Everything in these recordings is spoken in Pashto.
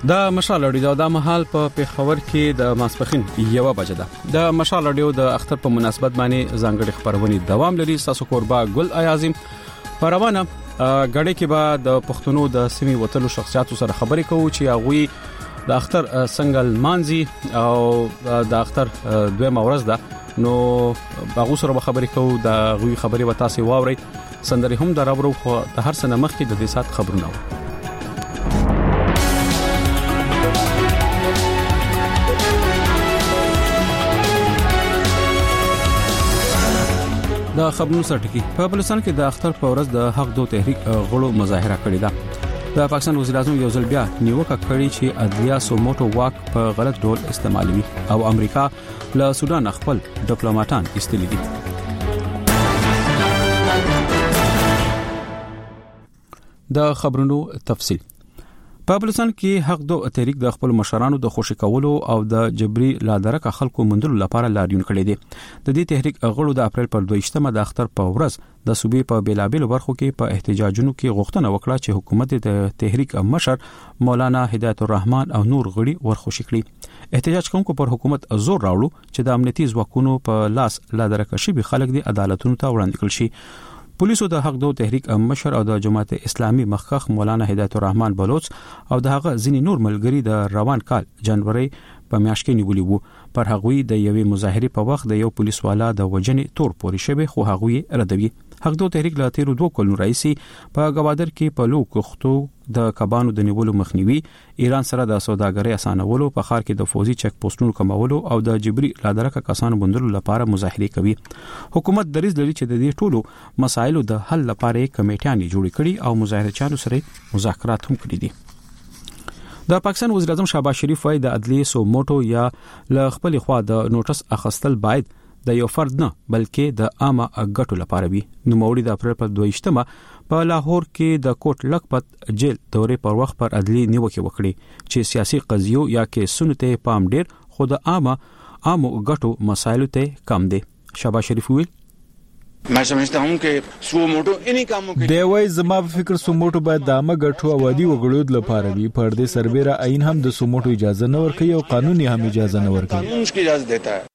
د مشال اډیو د مهال په پیښور کې د ماسپخین 1 بجه ده د مشال اډیو د اختر په مناسبت باندې ځانګړي خبرونه دوام لري. تاسو کوربا ګل ایازم پروانه غړي کې به د پښتونو د سیمې وتلو شخصیاتو سره خبرې کوو چې هغه د اختر سنگل مانزي او د اختر دوه ورځ ده نو هغه سره خبرې کوو. د غوي خبرې وتا سي واوري سندري هم درابرو خو د هر سنه مخکې د دې سات خبرونه د خبرونو سرټکی په بلوچستان کې د اختر په ورځ د حق دو تحریک غړو مظاهره کړې ده. د پاکستان وزیر اعظم یو ځل بیا نیوکه کړې چې عدلیه سوموټو واک په غلط ډول استعمالوي او امریکا له سودان خپل ډیپلوماټان ایستلي دي. د خبرونو تفصیل په بلوچستان کې حق دو تحریک د خپل مشرانو د خوشی کولو او د جبري لادرکه خلکو مندلو لپاره لاریون کړی دی. د دې تحریک غړو د اپریل پر 22مه د اختر په ورځ د صوبې په بیلابیلو برخو کې په احتجاجونو کې غوښتنه وکړه چې حکومت د تحریک مشر مولانا هدایت الرحمن او نور غړي ورخوشي کړي. احتجاج کوونکو پر حکومت زور راوړو چې د امنیتي ځواکونو په لاس لادرکه شي به خلک د عدالتونو ته وړاندې کړي شي. پولیسو د حق دو تحریک مشر او د جماعت اسلامي مخکخ مولانا هدایت الرحمن بلوچ او د هغه ځینی نور ملګری د روان کال جنوري په میاشت کې نیولي وو. پر هغوی د یوې مظاهره په وخت د یو پولیس والا د وجنې تور پوري شوی خو هغوی ردوي. حق دو تحریک لا تیرو 2 کلونو رئیسي په گوادر کې په لو کوختو د کبانو د نیولو مخنیوي، ایران سره د سوداګرۍ اسانولو، په خار کې د فوزي چک پوسټونو کمولو او د جبري لادرکه کسانو بندلو لپاره مظاهره کوي. حکومت دریځ لري چې د دې ټولو مسایلو د حل لپاره کمیټیانې جوړې کړي او مظاهرچیانو سره مذاکرات هم کړي دي. د پاکستان وزیر اعظم شهباز شریف وايي د عدلیه سوموټو یا ل خپل خوا د نوټس اخستل باید د یو فرد نه بلکې د عامه ګټو لپاره وي. نو موري د اپریل پر 22مه په لاهور کې د کوټ لکپت جیل دورې پر وخت پر عدلی نیوکه وکړي چې سیاسي قضیو یا کیسونو ته پام ډیر خو د عامه ګټو مسایلو ته کم دي. شهباز شریف ویل मैं समझता हूं कि سوموټو اني کامو کې دی وای زما په فکر سوموټو باید د عامه ګټو او عادي وګړو لپاره وي. پر دې سربېره عین هم د سوموټو اجازه نه ورکوي او قانوني هم اجازه نه ورکوي. قانون کی اجازه دیتا ہے.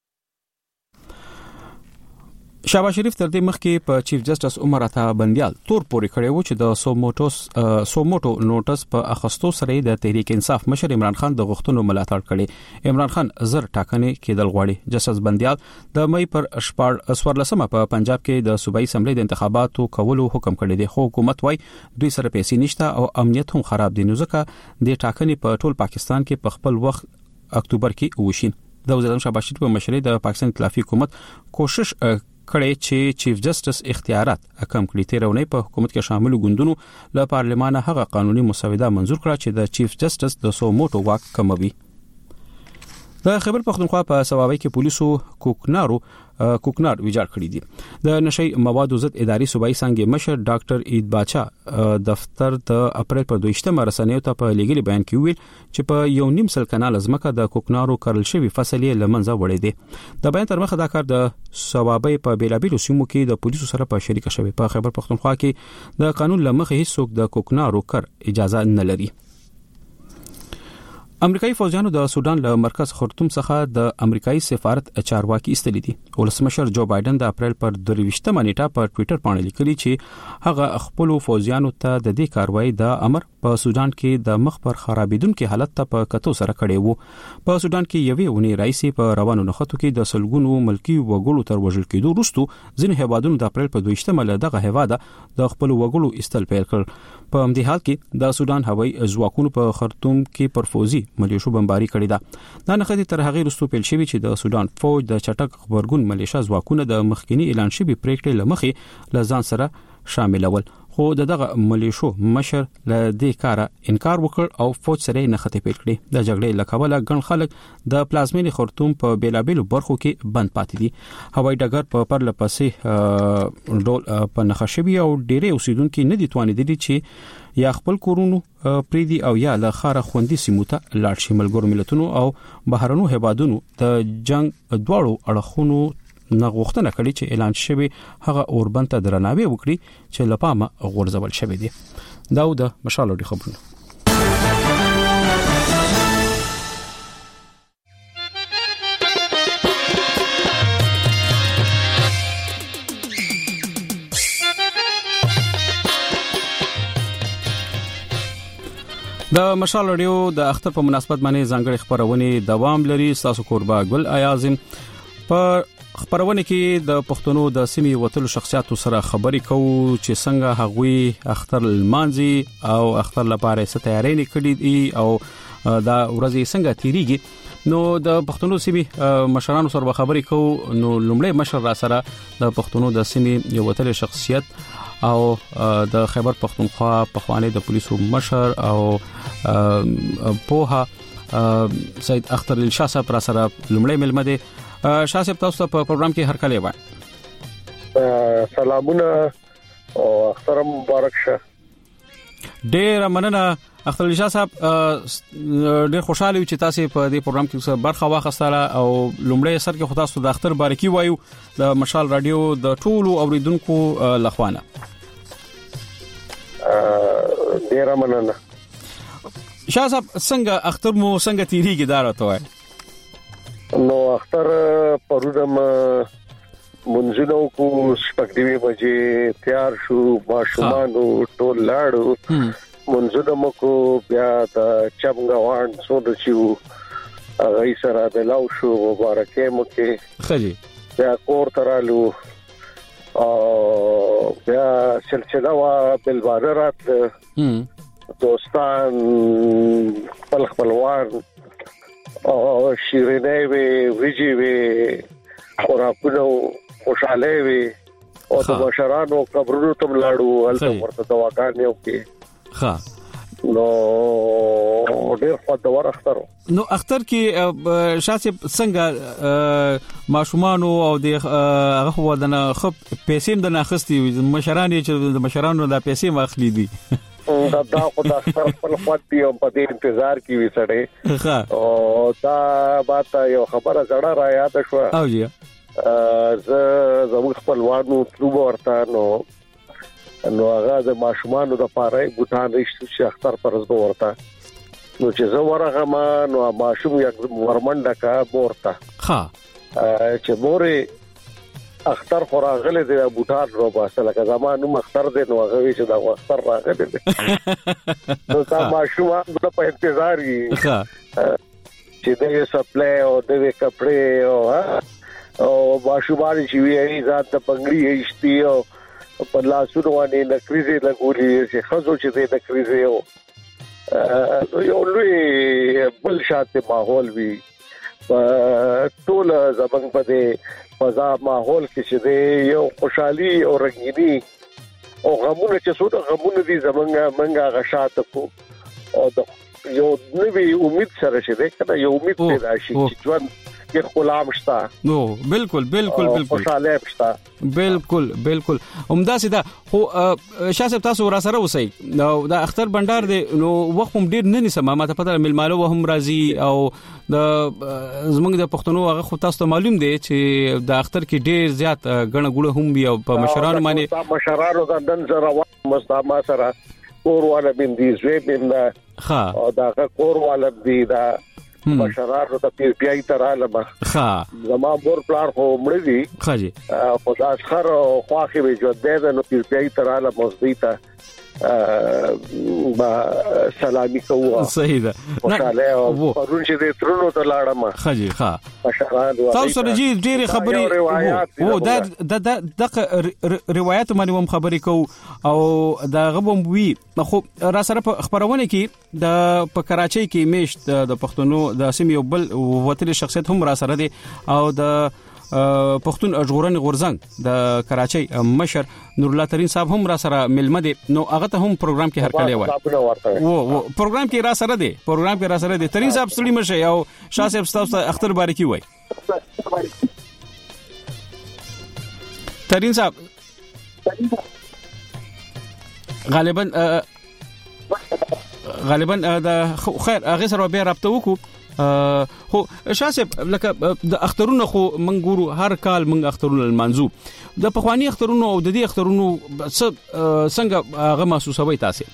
شهباز شریف تر دې مخکې په چیف جسټس عمر عطا بندیال تور پوري کړی و چې د سوموټو نوټس په اخستو سره د تحریک انصاف مشر عمران خان د غوښتنو ملاتړ کړي. عمران خان زر ټاکنې کېدل غواړي. جسټس بندیال د مې پر 14 په پنجاب کې د صوبایي اسمبلی د انتخاباتو کولو حکم کړی دی خو حکومت وايي دوی سره پیسې نشته او امنیت هم خراب دي. نو ځکه د ټاکنې په ټول پاکستان کې په خپل وخت اکتوبر کې وشي. د وزیر اعظم شهباز شریف په مشرۍ د پاکستان ائتلافي حکومت کوشش کړي چې چیف جسټس اختیارات کم کړي. تیرونی په حکومت کې شامل ګوندونو له پارلمان هغه قانوني مسوده منزور کړه چې د چیف جسټس د سوموټو واک کموي. د خیبر پختونخوا په سوابۍ کې پولیسو کوکنار ویجاړ کړی دي. د نشي موادو ضد اداري صوبایي څنګه مشر ډاکټر عید باچا دفتر د اپریل پر 22مه رسنیو ته په لیګل بیان کې ویل چې په یو نیم سل کانال ازمکه د کوکنارو کرل شوی فصلې لمنځه وړي دي. د بیان تر مخه دا کار د سوابۍ په بیلابیلو سیمو کې د پولیسو سره په شریکه شوی. په خیبر پختونخوا کې د قانون لمخه هیڅوک د کوکنارو کر اجازه نه لري. امریکایي فوجیانو د سودان له مرکز خرطوم څخه د امریکایي سفارت چارواکي استلي دي. ولسمشر جو بایدن د اپریل پر 22مه نیټه په ټوئیټر باندې لیکلي چې هغه خپل فوجیانو ته د دې کاروایی د امر په سودان کې د مخ پر خرابیدونکو حالت ته په کتو سره کړي وو. په سودان کې یوې ونی رئیس په روانو نخښتو کې د سلګونو ملکی وګړو تر وژل کېدو وروسته ځینې هیوادونو د اپریل په 22مه له دغه هیواده د خپل وګړو استل پیل کړ. په همدې حال کې د سودان هوایي ځواکونو په خرطوم کې پر فوزي ملیشو بمباري کړې ده. دا نخښتې تر هغه وروسته پیل شوی چې د سودان فوج د چټک خبرګون ملیشا ځواکونه د مخکینی اعلان شوی پریکړې لمخې لزان سره شاملول خو دغه ملیشو مشر له دې کاره انکار وکړ او فوج سره نخښتې پیل کړې. د جګړې لکوله ګڼ خلک د پلازمینی خرطوم په بیلابیلو برخو کې بند پاتې دي. هوایي ډګر په پرله پسې ډول په نخښوي او ډېرې اوسیدونکو نه دي توانیدلي چې یا خپل کورونو پریدي او یا له خاره خوندي سیمو ته لاړ شي. ملګرو ملتونو او بهرنو هیوادونو د جنگ دواړو اړخونو نغوښتنه کړې چې اعلان شوی هغه اوربند ته درناوی وکړي چې لپامه غورځول شوی دی. دا د مشال اډیو خبرونه. د مشال رادیو د اختر په مناسبت باندې ځانګړي خبرونه دوام لري. تاسو قربا ګل ایازم په خبرونه کې د پښتنو د سیمې وتلو شخصیتو سره خبرې کوو چې څنګه هغوی اختر المانځي او اختر لپاره څه تیاری نکړي دي او دا ورځې څنګه تیریږي. نو د پښتنو سیمې مشرانو سره خبرې کوو. نو لومړی مشر را سره د پښتنو د سیمې یو وتل شخصیت او د خیبر پختونخوا پخوانی د پولیسو مشر او پوها سید اختر الشاه صاحب را سره لومړی ملمه دي. شاه صاحب تاسو په پروګرام کې هر کله وای. سلامونه او اختر مبارک شه. ډیر مننه اختر الشاه صاحب. ډیر خوشاله یو چې تاسو په دې پروګرام کې برخه واخیستله او لومړی سر کې خو تاسو د اختر بارکی وایو د مشال رادیو د ټولو اوریدونکو لخوانه. ډیر مننه. شاه صاحب څنګه اختر مو څنګه تیریږي دا راته وای. نو اختر پرودم منځنو کو شپږ بجې تیار شو ماشومان ټول لاړو منځنو کو بیا د چمګوان سود شو هغه سره د لاو شو مبارکه مو کې خجی بیا کور ترالو او بیا سلسله وا بلبارات دوستان خپلوان او شیرینه وی ویجی وی خوراکونو خوشاله وی او د بشرانو قبرونو تم لاړو هلته ورته دواګان یو کې ها نو ډیر خدای اختر. نو اختر کې شاسب څنګه ماشومان او د هغه ودنه خپ پیسې د ناخستي مشران چې د مشرانو د پیسې واخلي دي دا خدای اختر په خپل دی په دې انتظار کې وي سړی او دا باته یو خبره زړه را یاد شو او جی زموږ خپلوانو طلوب ورته نو هغه د ماشومانو د پاره بوتان رښتو چې اختر پرز به ورته نو چې زه ورغه ما نو ماشوم یک ورمنډه کا ورته ها چې مورې اختر خوراغله د بوتان رو باسه لکه زمانو اختر دې نو هغه چې دا اختر راغله دې نو تا ماشومان په انتظار یې چې دې سپلای او دې کپڑے او ماشومان چې وی ذات د پنګړي هیڅتي او په لاسونو باندې نکریزه لګولې چې خزو چې دې نکریزه او یو لوی بل شاته ماحول وی ټول زبنګ په دې فضا ماحول کې چې یو خوشحالي او رنگینی او غمونه چې څو د غمونه دي زمونږه منګه غشاته کو او د یو نوې امید سره چې دا یو امید پیدا شي چې ژوند کې غلام شتا. نو بالکل خوشاله شتا. بالکل عمده سي دا خو شاسب تاسو را سره وسی نو دا اختر بندر دی نو وخت هم ډیر نه نسمه ماته پته ملمالو هم راضي او د زمونږ د پښتنو هغه خو تاسو ته معلوم دی چې د اختر کې ډیر زیات غنه ګوله هم بیا په مشرانو باندې مشرانو د دن زره مستما سره کور والا بندي زوی بندا ها او دا کور والا دی دا مشرانو ته پیای تراله ما ها زما مور پلار خو مړ دي خاجي په تاسو خر خواخي به جو ده نو پیای تراله مزدیته با سلامي کوه صحیح ده خوشاله او پرون چې د ترونو ته لاړم خاجي ها مشرانو تاسو سره جی ډېر خبرې وو دا د روایت باندې هم خبرې کو او دا غبم وی خو را سره په خبرونه کې د په کراچۍ کې میشت د پښتونو د سیمې یو بل وتل شخصیت هم را سره دي او د پښتون ژغورنې غورځنګ د کراچۍ مشر نور الله ترين صاحب هم را سره ملمه دي نو هغه ته هم پروګرام کې هرکلی وای وو پروګرام کې را سره دي ترين صاحب ستړي مشه او شاه صاحب تاسو اختر بارکی وای. ترين صاحب غالبا د خیر هغه سره به رابطه وکړو خو شاسب لکه د اخترونو خو منګورو هر کال منګ اخترونو المنزو د پخوانی اخترونو او د دې اخترونو څنګه هغه محسوسوي تاسو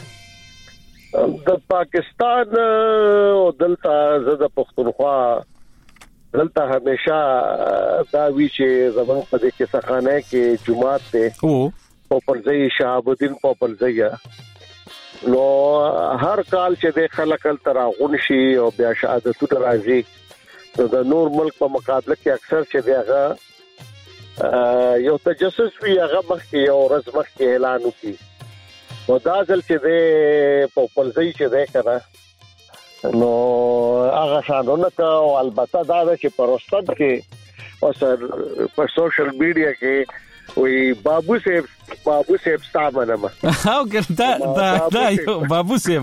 د پاکستان او دلته زده پښتونخوا دلته همیشه دا وی چې زمون په دې کې سخانه کې جمعات ته او په پرځای شهاب الدین په پرځای نو هر کال چې د خلک تر غونشي او بیا شهادت راځي د نور ملک په مقابله کې اکثر چې دیغه یو تجسس وی هغه مخکې یو ورځ مخکې اعلان وکړي نو دا ځل چې د په پلځي چې ده کنه نو هغه شانونه او البته دا چې پروستد کې او په سوشل میډیا کې وی بابو صاحب ستامنه ما او ګردا دا یو بابو صاحب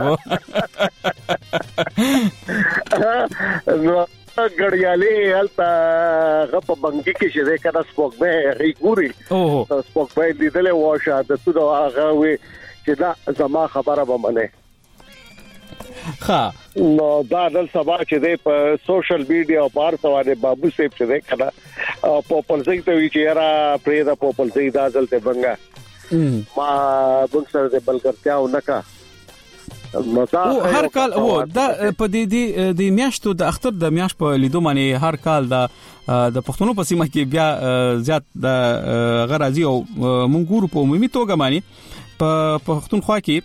نو ګړیالي البته غپ بنګي کې چې ده کنه سپوک به ریګوري او سپوک به لیدل واشه د تو هغه وی چې دا زما خبره به منه ها نو دا دل سبا چې ده په سوشل میډیا او بار سواله بابو صاحب چې ده کنه پوپل زئی ته وی چې را پرې دا پوپل زئی دا دلته بنګا ما بنګ سره د بلګرتیا ونکا او هر کال او دا په دې میاشتو د اختر د میاش په لیدو باندې هر کال د پښتنو په سیمه کې بیا زیات د غرازي او منګورو په عمومي توګه باندې په پښتونخوا کې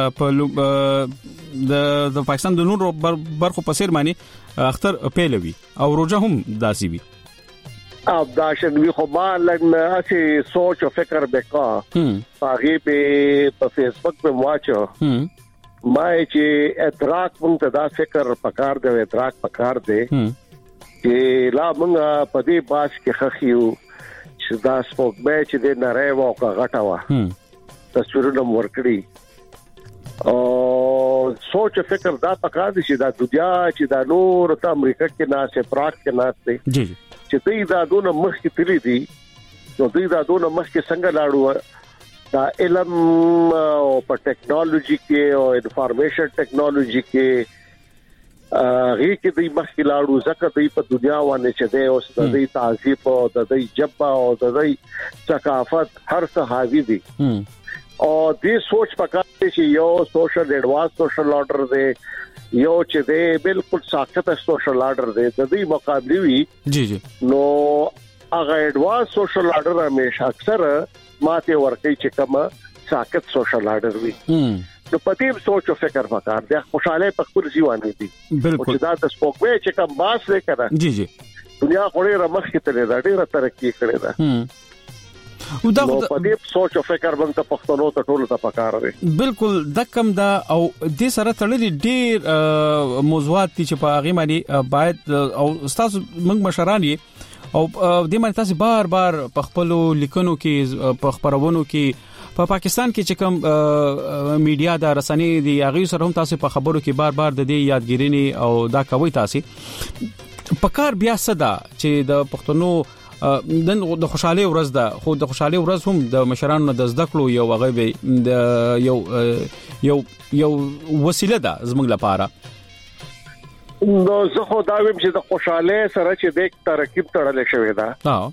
د پاکستان د نور برخو په سیر باندې اختر پیلوي او روزه هم داسي وي اب دا شنوي خو ما لګنه اسی سوچ او فکر وکړ هغه په فیسبوک په واچو ما چې ادراک مونږ ته دا فکر پکار دی ادراک پکار دی چې لا مونږ په دې باس کې خخیو چې دا سپوک به چې د نری وکړه غټاوه تصویرونه ورکړي او سوچ فکر دا پکار دی چې دا دنیا چې دا نور ته امریکا کې ناسه پراک کې ناسه جی چې دوی دا دونه مخ کې تللی دي نو دوی دا دونه مخ کې څنګه لاړو دا علم او په ټیکنالوژي کې او انفارمیشن ټیکنالوژي کې هغه کې دوی مخ کې لاړو ځکه دوی په دنیا باندې چې ده او د دوی تهذیب او د دوی جبا او د دوی ثقافت هر څه حاوی دي او دې سوچ پکار دی چې یو سوشل ایڈوانس سوشل آرډر دی یو چې ده بالکل ساکت سوشل آرډر دی د دې مقابله وی جی نو هغه ایڈوانس سوشل آرډر همیشه اکثر ماته ورکې چې کومه ساکت سوشل آرډر وي نو پدې سوچ او فکر وکړ د خوشاله په خپل ژوند دي بالکل دا د سپوکوي چې کوم باس وکړه جی دنیا خوري رمخ کې تلې دا ډیره ترقی کړې ده او دا پدې سوچ او فکر باندې پښتنو ته ټول ته پکار دي بالکل د کم دا او د سره تړلې ډیر موضوعات چې په هغه باندې باید او استاد موږ مشرانی او د مې تاسو بار په خپل لیکنو کې په خبرونو کې په پاکستان کې چې کوم میډیا د رسنۍ دی هغه سره هم تاسو په خبرو کې بار د دې یادګیرنی او دا کوي تاسو په کار بیا صدا چې د پښتنو د خوشاله ورځ ده خو د خوشاله ورځ هم د مشرانو د زده کړو یو هغه یو وسیله ده زموږ لپاره نو زه خو دا ویم چې د خوشاله سره چې د ترکیب تړلې شوې ده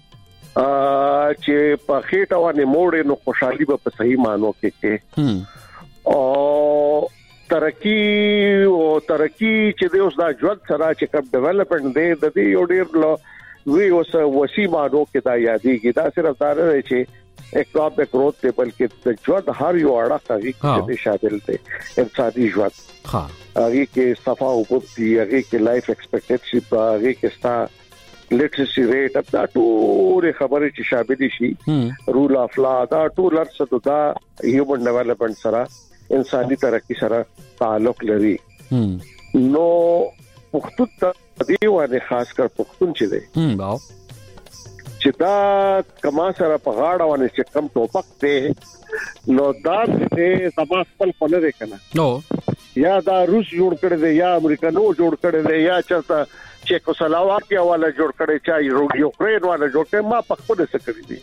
چې په خېټه باندې موړې نو خوشحالي به په صحیح مانو کې او ترقی چې د اوس دا ژوند سره چې کوم ډیولپمنٹ دی د دې یو ډیر وی اوس وسی مانو کې دا یادېږي دا صرف دا نه چې اکونومیک گروث ته بلکې د ژوند هر یو اړه کې شامل دی انساني ژوند هغه کې صفا او بوتي هغه کې لایف ایکسپیکټنسي هغه کې ستا لټریسي ریټ دا ټول خبرې چې شامل شي رول اف لا دا ټول ارڅه دا هیومن ډیولپمنٹ سره انساني ترقی سره تعلق لري نو پښتون ته دیوانه خاص کر پښتون چې دی چې دا کما سره په غاړه باندې چې کم ټوپک دی نو دا دې سبا خپل نه دی کنه نو یا دا روس جوړ کړی دی یا امریکانو جوړ کړی دی یا چېرته چیکوسلواکیا والا جوړ کړی چا یوکرين والا جوړ کړی ما په خپل څه کړی دی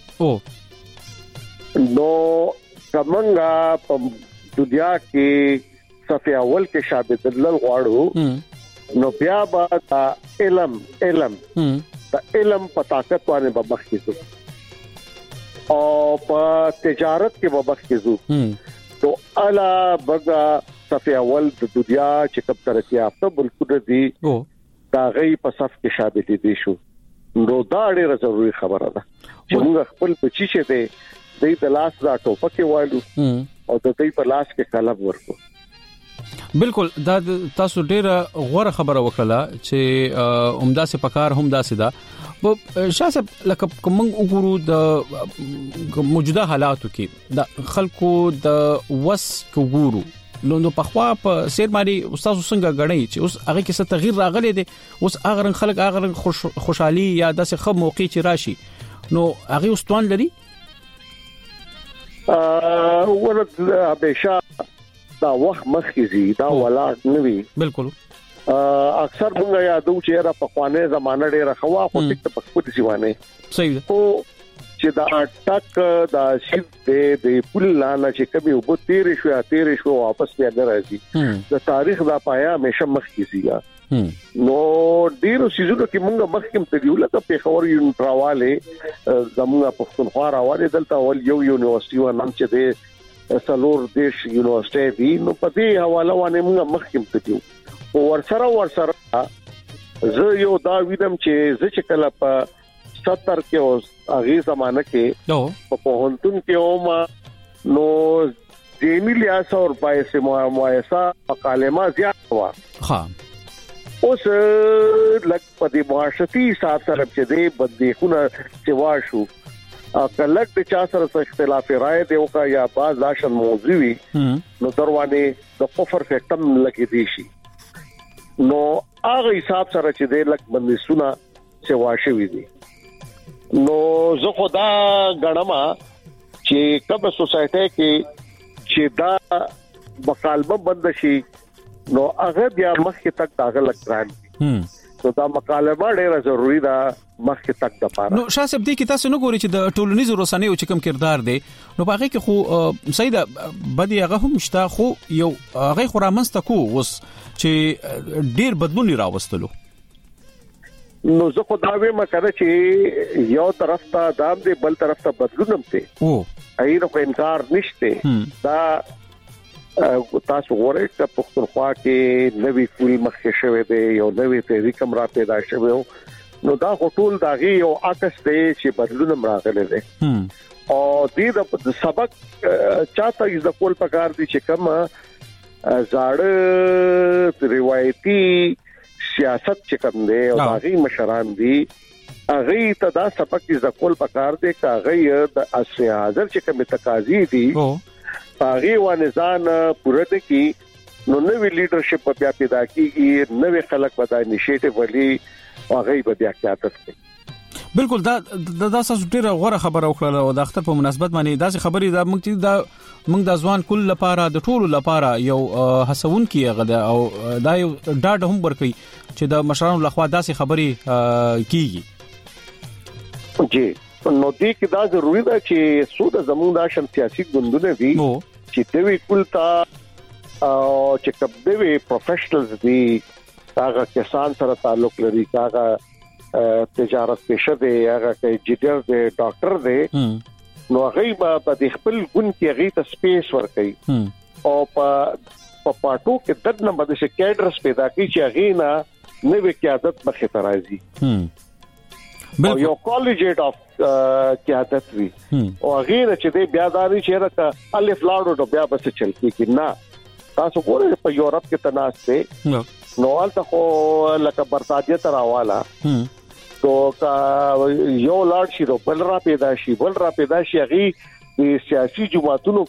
نو څنګه په دنیا کې صفه اول کې شابه دلل غواړو نو بیا با علم د علم په طاقت باندې به مخکې او په تجارت کې به مخکې تو الا بغا صفه اول د دنیا چې کوم ترقی یافته بالکل دي دا غي په صف کې شابه دي شو نو دا ډیره ضروری خبره ده چې موږ خپل بچی چې دی د لاس دا ټوپک وایو او د دې په لاس کې قلم ورکو بالکل دا تاسو ډیره غوړه خبره وکړه چې عمده سي پکار هم دا سي دا په شاسب لکه کوم وګورو د موجوده حالاتو کې د خلکو د وس وګورو نو په خوا په سیر باندې استاد څنګه غړی چې اوس هغه کې څه تغییر راغلی دی اوس هغه خلک هغه خوشحالي یا د څه خو موقع چې راشي نو هغه واستوان لري ورته همیشه دا وخت مخکې دا ولاړ نه وي بالکل اکثر موږ یادو چې را په خوانه زمانه ډیره خوا خو ټیک په خپل ځوانه صحیح او چې دا ټاک دا شیب د پول لاله چې کبي وبو تیر شو واپس بیا نه راځي د تاریخ دا پایا همیشه مخکې سیګا نو ډیرو سيزونو کې موږ مخکې ته دیول ته په خبر یو تراواله زموږ پښتونخوا راوړل دلته ول یو یونیورسيټي و نام چې د سلور دیش یونیورسيټي دی نو په دې حواله باندې موږ مخکې ته دیو او ورسره زه یو دا وینم چې چې کله په 70 کې اوس هغه زمانہ کې په هونتون کې اوما نو دیملیا سور پایسه موایسا مکالمه زیات وا ها اوس لک په دې معاشرتي حساب سره چې دې بدیخونه چې واشو کلک د چا سره اختلاف رائے دی او کا یا باز لاشن موضوعي نو دروانه د کفر فکتم لګې دي شي نو هغه حساب سره چې د لک بندیسونه چې واښوي دي نو زه خدا غنما چې کله سوسایټي کې چې دا مکالمه بند شي نو هغه بیا مخکې تک داغه لګران نو دا مکالمه ډیره ضروری ده مخکې تک د پاره نو شاسب دې کې تاسو نه ګوري چې د ټولنیزو رسنیو چې کوم کردار دی نو په هغه کې خو سیده بدی هغه هم شته خو یو هغه خرامسته کو وس چې ډیر بدلون راوستلو نو زه خو دا وایم چې یو طرف ته دام دی بل طرف ته بدلون هم دی او ایرو کو انکار نشته دا تاسو غواړئ چې پښتونخوا کې نوې کول مخکې شوه دی یو نوې تحریک را پیدا شوه نو دا ټول داغي یو عکس دی چې بدلون راغلی دی او دې د سبق چاته یې د کول پکار دي چې کوم زاړه روایتي سیاست چې کوم دی او هغه مشران دي هغه ته دا سبق چې ځکول پکار دی هغه د اصل حاضر چې کوم تقاضي دي هغه ونځان پوره کی نو نوې لیډرشپ بیا پیدا کیږي نوې خلک به دا انیشیټیو ولي هغه بیا قیادت کوي بالکل دا تاسو ډیره غوړه خبره وکړه او د اختر په مناسبت باندې دا خبرې دا موږ د ځوان کل لپاره د ټولو لپاره یو حسون کیغه او دا یو ډاډ هم ورکړي چې د مشرانو لخوا داسې خبرې کیږي جی نو دې کې دا ضروری ده چې سود زموږ د سیاسي ګوندونه دي چې دوی کل تا چې کوم دوی پروفیشنلز دي هغه کسان سره تعلق لري هغه تجارت پیشه دی هغه انجینر دی ډاکټر دی نو هغه په خپل ګون کې هغه ته سپیس ورکړي او په پټو کې د نمبر د کیډرز پیدا کوي چې هغه نه نوې قیادت مخې ته راځي او یو کالجیټ اف قیادت وی او هغه چې د بیا داري چې راته الف لاړو نو بیا بس چل کیږي نه تاسو ګورئ په یورپ کې تناسته نو البته خو لکه برتانیې تر حواله تو کا یو لاړ شي بل را پیدا شي هغه د سیاسي جماعتونو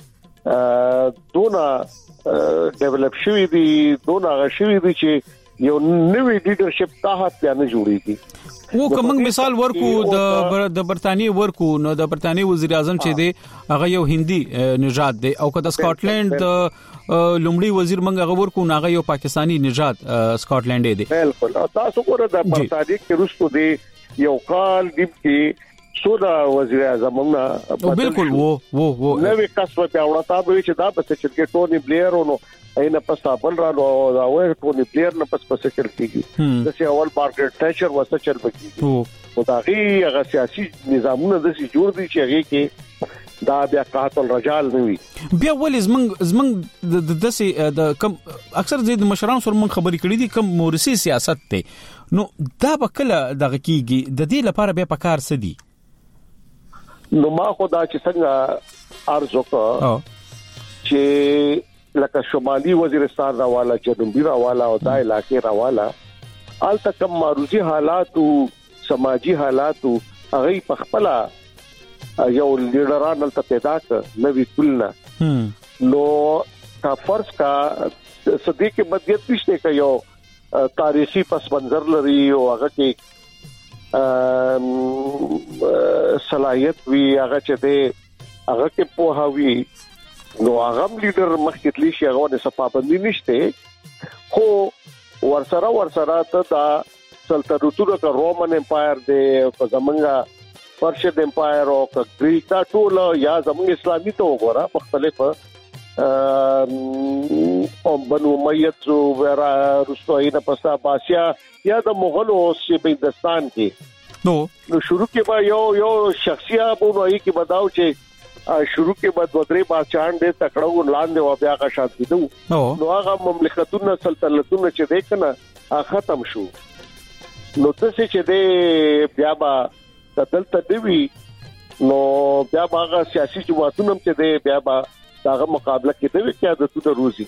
کې دونه ډیولپ شوی دي دونه غشوی دي چې یو نوې لیډرشپ تحت نه جوړیږي و کوم مثال ورکو د برتانیې ورکو نو د برتانیې وزیر اعظم چې دی هغه یو هندي نژاد دی او که د سکاټلند لومړی وزیر منګه ورکو هغه یو پاکستانی نژاد سکاټلند دی بالکل تاسو ګوره د برتانیې کې روسو دی یو کال دی کې سودا وزیر اعظم نه بالکل وو نوې کسب په اورتا به چې دا په چې ټونی بلیر ونو اینا پس بل را نو دا وې ټونی بلیر نه پس چل کیږي د سی اول مارګریټ تیچر وسه چل بکیږي او دا غي سیاسي نظامونه د سي جوړ دي چې هغه کې دا بیا قاتل رجال نه وي بیا ولې زمنګ د دسي د کم اکثر زید مشران سره من خبرې کړې دي کم مورثي سیاست ته نو دا بکله دغه کیږي د دې لپاره به پکار سدي نو ما خدا چې څنګه ارزو کا چې لکه شمالي وزیرستان راواله جنوبي راواله او دا علاقې راواله الته کوم معروضي حالات او سماجی حالات هغه په خپل یو لیډران ته پیدا کړ نوې کولنه نو کا فرض کا صدیق بدیت نشته ک یو تاریخي پس منظر لري او هغه کې صلاحیت وی هغه چې ده هغه کې په هوی نو هغه لیډر مخکې تلی شي هغه نه صفابندي نشته خو ورسره ته دا سلطنتونو کا رومن امپایر دی او زمونږه پرشید امپایر او گریک دا ټول یا زمونږ اسلامي ته وګوره مختلف او بنو امیت زو ورا رستوینه پسا باسیا یا د مغلو شبه هندستان کې نو شروع کې با یو شخصیت وایي کې بداو چې شروع کې بعد ودري بادشاہان دې تکړو لاندې و بیا کا شانتي دو نو هغه مملکتونه سلطنتونه چې دې کنه ختم شو نو تاسو چې دې بیا با دلته دی نو بیا هغه سیاسي جماعتونه چې دې بیا با هغه مقابله کې دی چې عادتونه روزي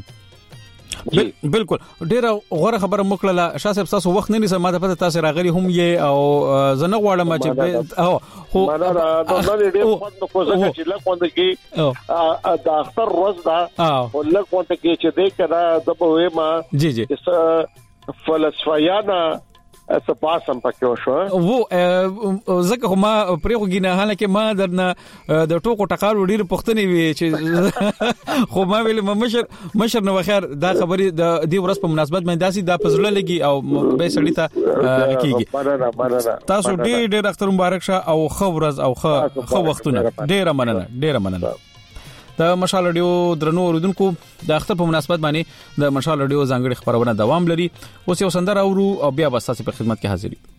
بالکل ډیره غوړه خبره مکړه شاه صاحب تاسو وخت نه نیسه ماته پته تاسو راغلي هم یې او زنه غواړم چې خو معنا دا ډیره په کوزه چې لکه کې د اختر روز دا ولکه کې چې دې کړه د به ما جی فلسفیانا سپاسم پکې شو وو زکه ما پرېغو ګینه کې ما درنه د ټوکو ټکالو ډیر پښتنې وی چې خو ما ویل مشر نو خیر دا خبرې د دې ورځ په مناسبت باندې داسي د پزړه لګي او به سړی ته کیږي تاسو ډیر اختر مبارک شه او خو ورځ او خو وختونه ډیر مننه د مشال رادیو درنو اوریدونکو د اختر په مناسبت باندې د مشال رادیو ځانګړي خبرونه دوام لري اوس یو سندره اورو او بیا به تاسو په خدمت کې حاضر یو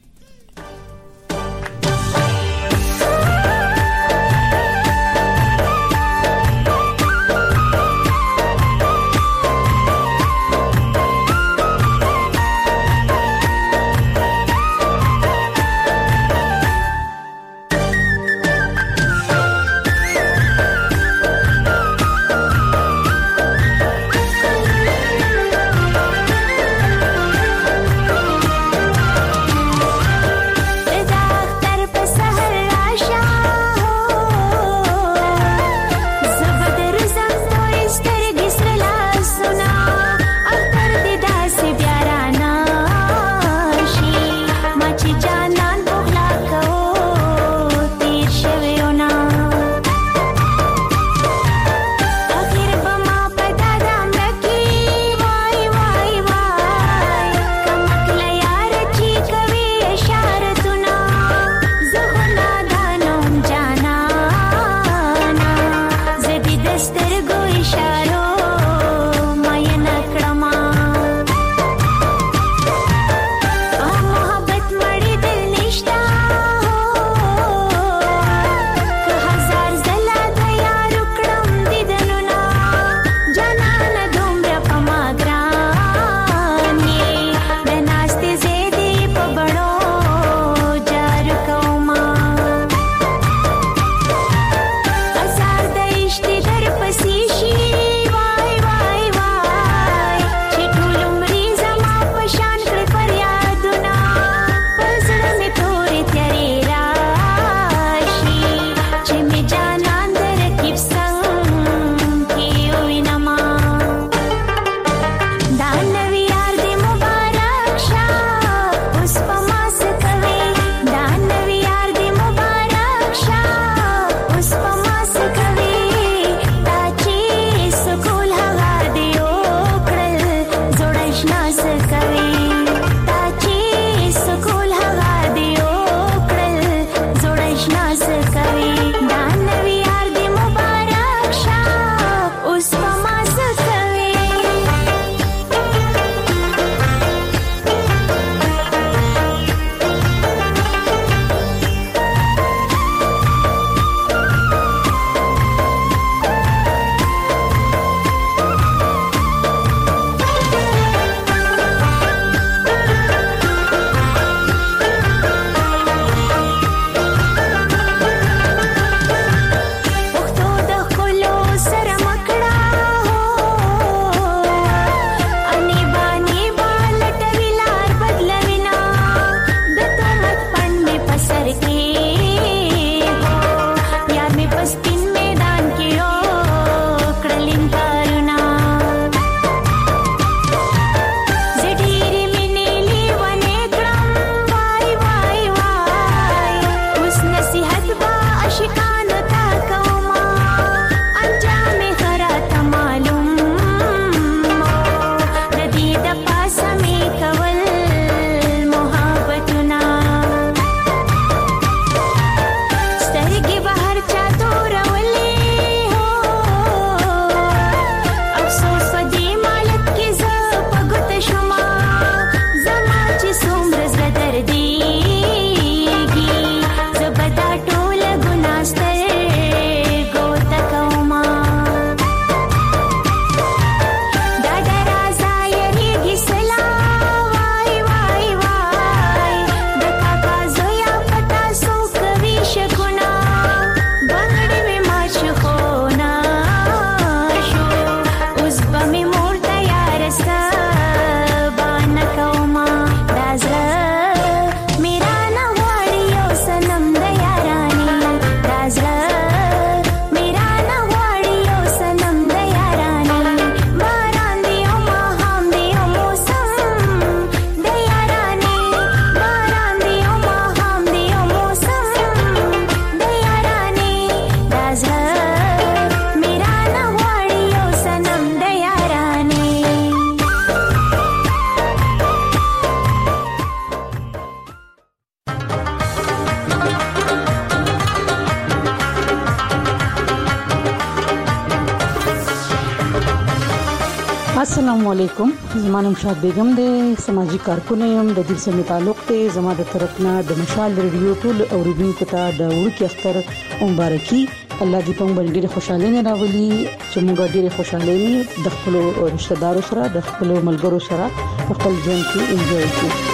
السلام علیکم. زمانم شاد بیگم د سماجی کارکونه يم د دې سره تعلق ته زما د طرفنا د مشال ریډیو ټول اوریدونکو ته د وړکي اختر مبارکي. الله دې په موږ ډېر خوشاله نه راولي چې موږ ډېر خوشاله یو د خپل رشتہ دارو سره د خپل ملګرو سره خپل ژوند کې انجوای کړو.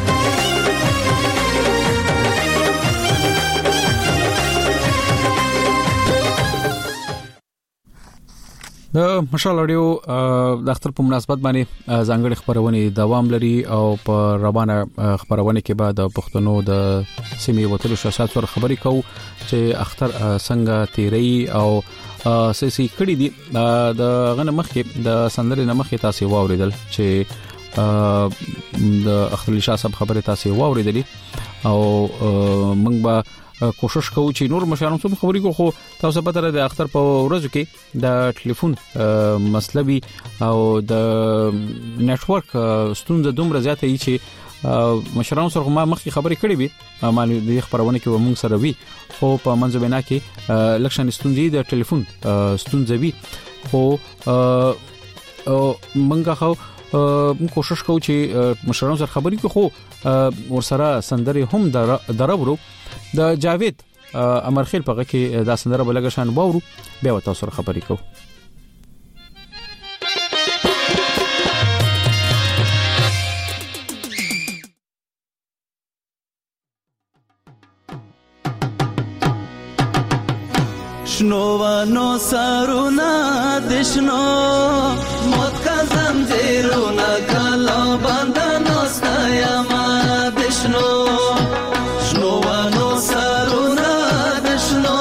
د مشال اډیو د اختر په مناسبت باندې ځانګړي خبرونه دوام لري او په روانه خبرونه کې بعد د پښتنو د سیمې وتلو شخصیت سره خبري کوو چې اختر څنګه تیری او سېسي کړي دي. د غنه مخکې د سندرې نمخې تاسو واوریدل چې د اختر شاه صاحب خبره تاسو واوریدلې او موږ به کوشش کوو چې نور مشرانو سره خبرې کوو. خو تاسو په تر د اختر په ورځو کې د ټلیفون مسلبي او د نتورک ستونزه دومره زیاته وي چې مشرانو سره ما مخکې خبرې کړې وي ما د خبرونه کې موږ سره وي خو په منځبینا کې لکشن ستونزې د ټلیفون ستونزې وي. خو موږ کوشش کوو چې مشرانو سره خبرې کوو. خو ورسره سندري هم دربرو د جاوید امرخیل په کې دا سندره بلګه شان باورو بیا تاسو سره خبرې کوو. شنوانو سارونا دشنو موت کا زنجیرونا کلا بندنو ستایما دشنو شنوانو سارونا دشنو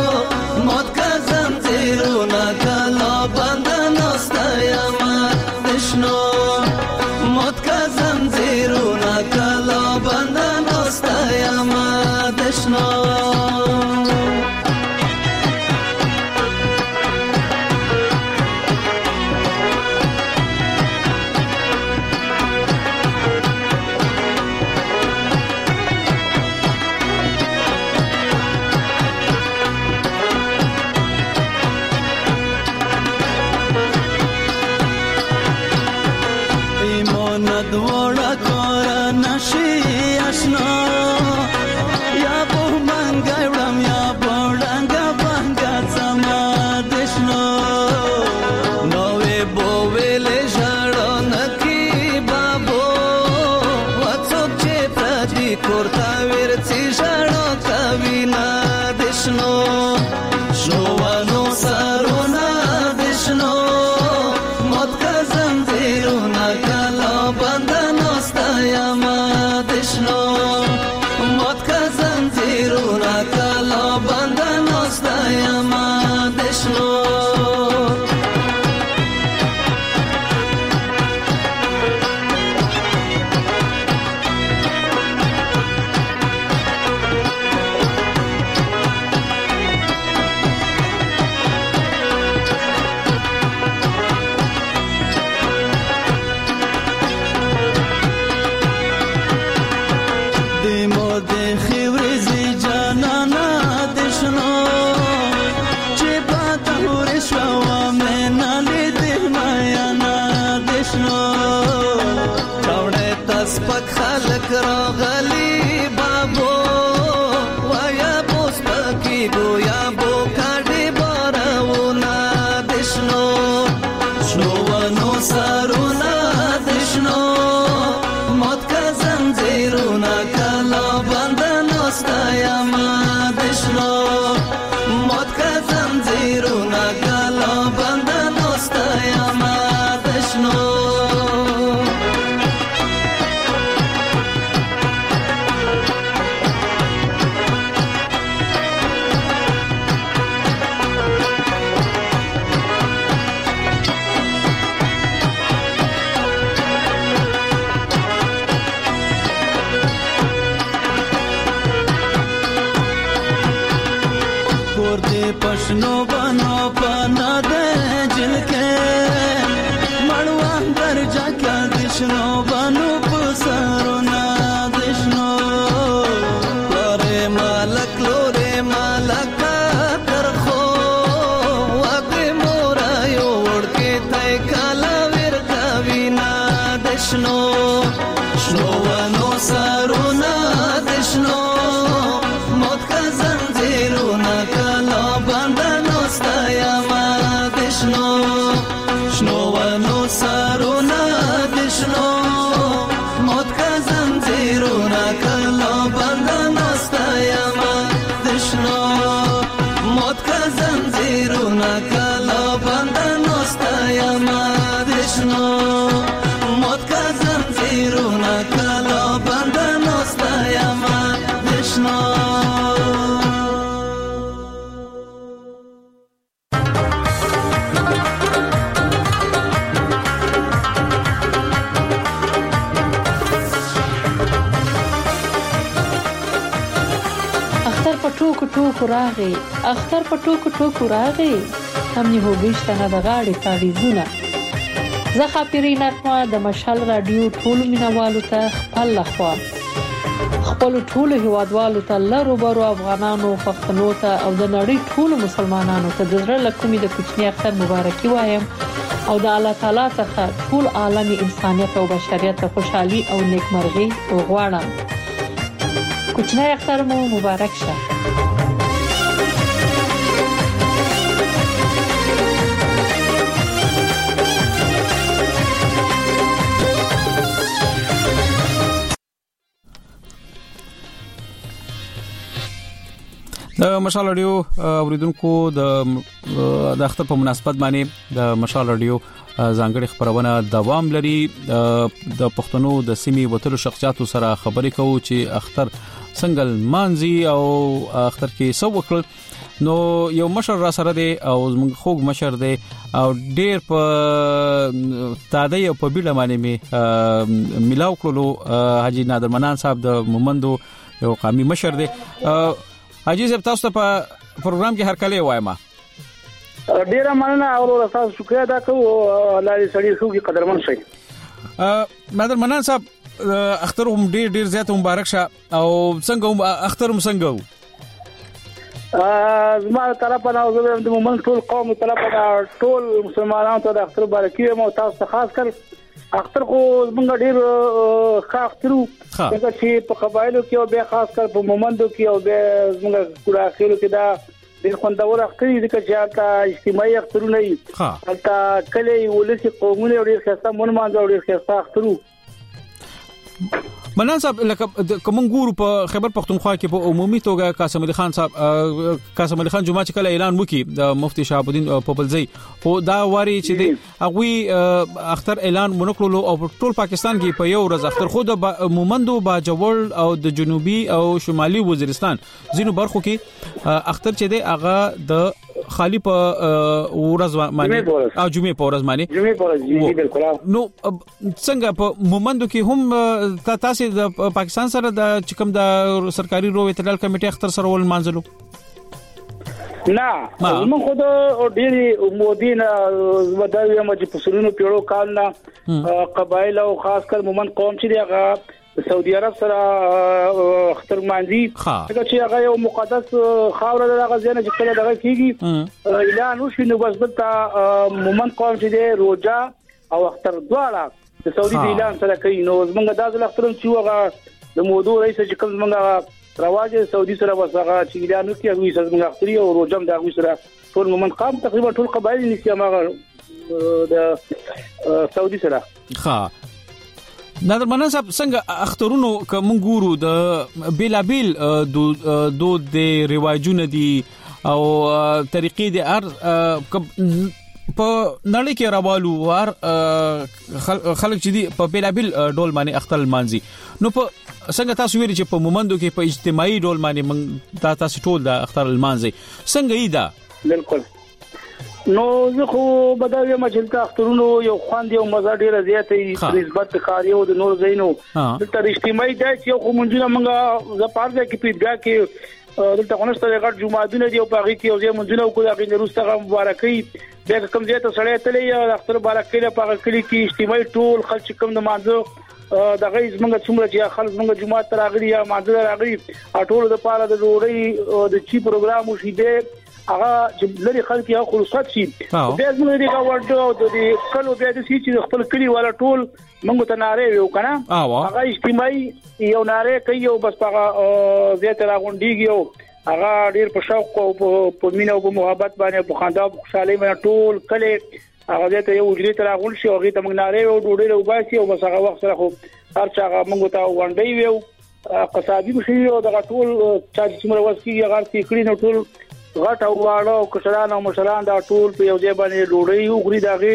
موت کا زنجیرونا کلا بندنو ستایما دشنو موت کا زنجیرونا کلا بندنو ستایما دشنو Kala vir بشنو موت که زنجیرونه کلا بندن استایما بشنو موت که زنجیرونه کلا بندن استایما بشنو اختر په ټوکو راغی هم نه هوګشت نه د غاړې تاریزونه زه خاطرې نغمه د مشال رادیو ټول مینوالو ته خپل ټول هیوادوالو ته لارو برو افغانانو پښتنو ته او د نړۍ ټول مسلمانانو ته د زړه له کومې د کوچنی اختر مبارکي وایم او د الله تعالی څخه ټول عالمي انسانيت او بشریت ته خوشحالي او نیکمرغي وغواړم کوچنی اختر مو مبارک شه د مشال رادیو اوریدونکو د اختر په مناسبت باندې د مشال رادیو ځانګړي خبرونه دوام لري د پښتنو د سیمې وتلو شخصیاتو سره خبرې کوو چې اختر څنګه مانځي او اختر کې څه وکړل نو یو مشر را سره دی او موږ خوګ مشر دی او ډیر په تادی او په بیړه باندې می ملاو کړلو حاجی نادر منان صاحب د مومندو یو قومي مشر دی حاجی صاحب تاسو ته په پروګرام کې هر کله وایم ډیره مننه او تاسو شکر ادا کوم الله دې سړي خو کې قدرمن شي نادر منان صاحب اختر هم ډیر زیات مبارک شه او څنګه اختر هم څنګه زما طرف نه او د مومن ټول قوم طرف نه ټول مسلمانانو ته د اختر مبارکي مو تاسو خاص کر اختر خو موږ ډیر خاطرو چې په قبایلو کې او به خاص کر په مومندو کې او به موږ کړه اخیرو کې دا ډیر خوندور اختر دي چې هغه اجتماعي اخترونه دي هلته کله ولسی قومونه ډیر خاصه مونږ مانځو ډیر خاصه اخترو منان صاحب لکه کوم ګورو په خیبر پختونخوا کې په عمومي توګه قاسم علي خان صاحب قاسم علي خان جمعه چې کله اعلان وکي د مفتي شهاب الدین پوپلزی او دا واري چې دی هغه اختر اعلان ونکړلو او ټول پاکستان کې په یو ورځ اختر خود مومندو باجوړ او د جنوبي او شمالي وزیرستان زینو برخو کې اختر چې دی هغه د خالی په ورځ باندې او جمعه په ورځ باندې بالکل نو څنګه په مومندو کې هم تاسو د پاکستان سره د چکم د سرکاري روغ اطلاع کمیټه اختر سره ول مانځلو نه موږ خو د ډېری مودینا وداوی مې په سرونو پیړو کال نه قبایل او خاص کر مومن قوم چې هغه سعودي عرب سره اختر مانځي چې هغه یو مقدس خاور دغه ځنه چې کله دغه کیږي اعلان وشي نو بس بتا مومن قوم چې روزه او اختر دواړه د سعودي اعلان سره کوي نو موږ د اخترم چې هغه د موضوع رئیس چې کوم موږ رواج سعودي سره وسغه چې اعلان وکړي هغه موږ اختري او روزم د هغه سره ټول مومن قوم تقریبا ټول قبایل نشي هغه د سعودي سره نادر منان صاحب څنګه اخترونو کوم ګورو د بیلابیل دود د رواجونه دي او طریقې د په نړۍ کې راوالو ور خلک چې دي په بیلابیل ډول باندې اختر مانځي نو په څنګه تاسو ویل چې په مومندو کې په اجتماعي ډول باندې تاسو ټول د اختر مانځي څنګه یې دا بالکل نو زه خو بداوی مجلته اخترونو یو خواند یو مزه ډیره زیاتې نسبت کاریو د نور زینو د تر اجتماعي دای چې خو مونږه موږ زپارځه کې پیډا کې دلته غونښت لري جمعهونه دی او باغی کې او زه مونږه کو د غیر روسته مبارکي د کوم زیاته سړی تلې اختر مبارکي له پاغه کلی کې اجتماعي ټول خلک کوم د مانځو د غیز موږ څومره چې خلک موږ جمعه تر اغلی یا مانځه راغلي ټول د پاره د ډوړې د چی پروګرام وشي دی هغه چې لري خلک یو خلصت شي بیا موږ دې غوړو د کلو بیا د سې چې خپل کلی ولا ټول موږ ته ناره یو کنه هغه اجتماعي یو ناره کوي او بس هغه زیات راغونډيږي او هغه ډیر په شوق او په مینه او په محبت باندې په خندا او خوشالۍ باندې ټول کله هغه ته یو وجري تر غون شي هغه ته موږ ناره او ډوډۍ او باسي او بس هغه وخت سره خو هر چا موږ ته وانډي ویو قصابي مشي او د ټول چې مروز کې هغه تکړی نو ټول غټ او واړه او کشران او مشران دا ټول په یو ځای باندې ډوډۍ وګړي داغه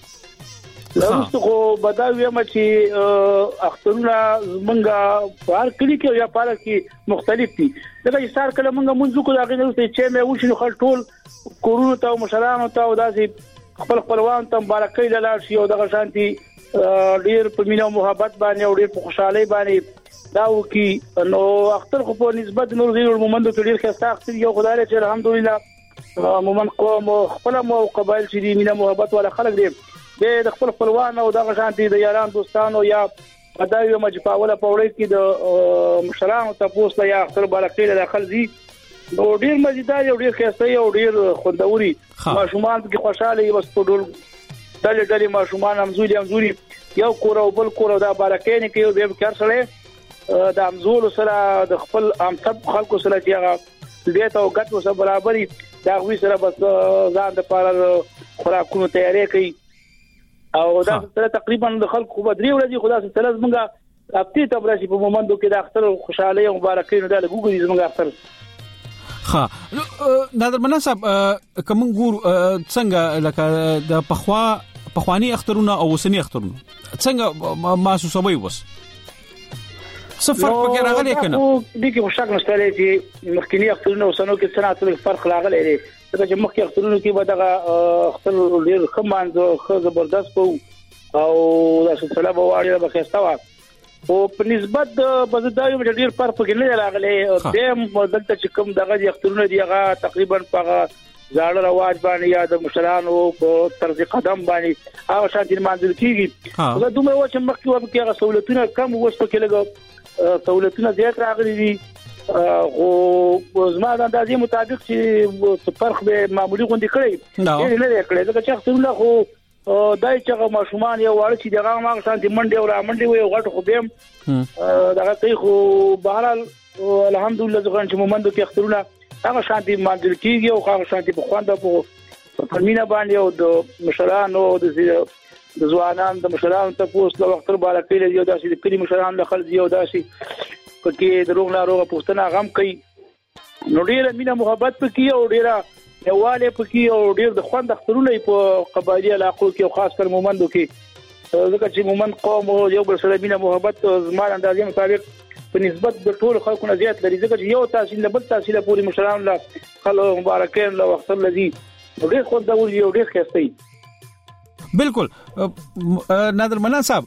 لږ بداوی ما چې اخترونه منګه پار کلی کې یا پار کې مختلف دي دا چې سار کله منځو کو داغه نو چې مې وښینو خل ټول کورونو ته مشران ته او داسې خپل خپلوان ته مبارکي لاله شي او دغه شانتي ډیر په مینه او محبت باندې او ډیر په خوشحالي باندې دا وکي نو اختر خو په نسبت نور زیرو مومند ته ډیر ښه اختر یو خدای چې الحمدلله مومند قوم خپل مو قبایل چې مینه محبت ولا خلک دي د خپل خپلوان او دغه شانتي د یاران دوستانو یا بداوی مجپاوله پوړی کې د مشران ته پوسټ یا اختر برکې داخل دي نو ډیر مزیدار او ډیر ښه او ډیر خوندوري ماشومان کې خوشاله وي بس په ډول ډلې ماشومان همزوري یو کور او بل کور دا برکې نه کوي به کار سره د امزول سره د خپل عام خلکو سره چې هغه دې ته وګټو سره برابرۍ دا غوي سره بس ځان د پاره خوراکونو تیاری کوي او دا تقریبا د خلکو بدري ورځي خدا سره زمونږه اپتی تبرشي په مومندو کې د اختر خوشاله او مبارکي نه د ګوګل زمونږه اختر ها نادر منان صاحب کوم ګور څنګه لکه د پخوانی اخترونه او وسنی اخترونه څنګه محسوسوي وس سفر پکې راغلی کنه دي کې مشک نشته چې مخکینی اخترونه او سنو کې څنګه فرق راغلی دی دا چې مخکې اخترونه کې به دغه اختر ډیر خمانځ خو زبردست وو او دا سلسله به واړه به خسته وا او په نسبت بزداوی ډیر فرق پکې نه راغلی دیم دلته چې کوم دغه اخترونه دی هغه تقریبا په ځاړه رواج باندې یا د مشرانو په طرز قدم باندې هغه شانتي منځل کیږي دا دومره و چې مخکې و کې هغه سہولتونه کم وسته کې لګو سہولتونه زیات راغلي دي او زما د اندازې مطابق چې فرق به معمولی غونډې کړی نه کړی دا چې اخترونه خو دای چې ماشومان یو وړ چې دغه ما شانتي منډه او رامنډه وي غټ خو بهم دغه کوي خو بهرال الحمدلله ځکه چې مومندو کې اخترونه هغه شانتي مانځل کیږي او هغه شانتي په خوانده په فرمینه باندې او د مشرانو د ځوانان د مشرانو ته پوسټ له وخت باندې کېږي یو داسې د کلی مشرانو د خلک یو داسې پکې دروغ ناروغه پوښتنه غم کوي نو ډیره مینه محبت پکې او ډیره یواله پکې او ډیر د خوند اخترونه په قبایلی علاقو کې او خاص کر مومندو کې ځکه چې مومند قوم یو بل سره مینه محبت زموږ اندازې مطابق په نسبت د ټول خلکو نه زیات لري ځکه چې یو تحصیل بل تحصیل پوری مشران له خلک مبارکین له وخت لذي ډیر خوندور یو ډیر ښه بالکل نادر منان صاحب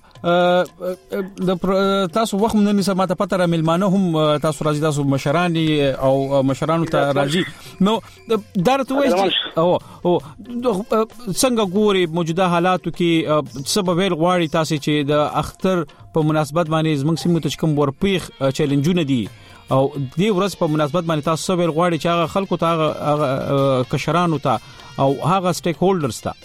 تاسو وخت نن سماته پته را ملمانه هم تاسو راځي تاسو مشران او مشرانو ته راځي نو درته وایي او څنګه ګوري موجوده حالاتو کې سبب ویل غواړي تاسو چې د اختر په مناسبت باندې زموږ سیمه ته کوم ورپیخ چیلنجونه دي او دې ورځ په مناسبت باندې تاسو ویل غواړي چې هغه خلکو ته هغه کشرانو ته او هغه سټیک هولډرز ته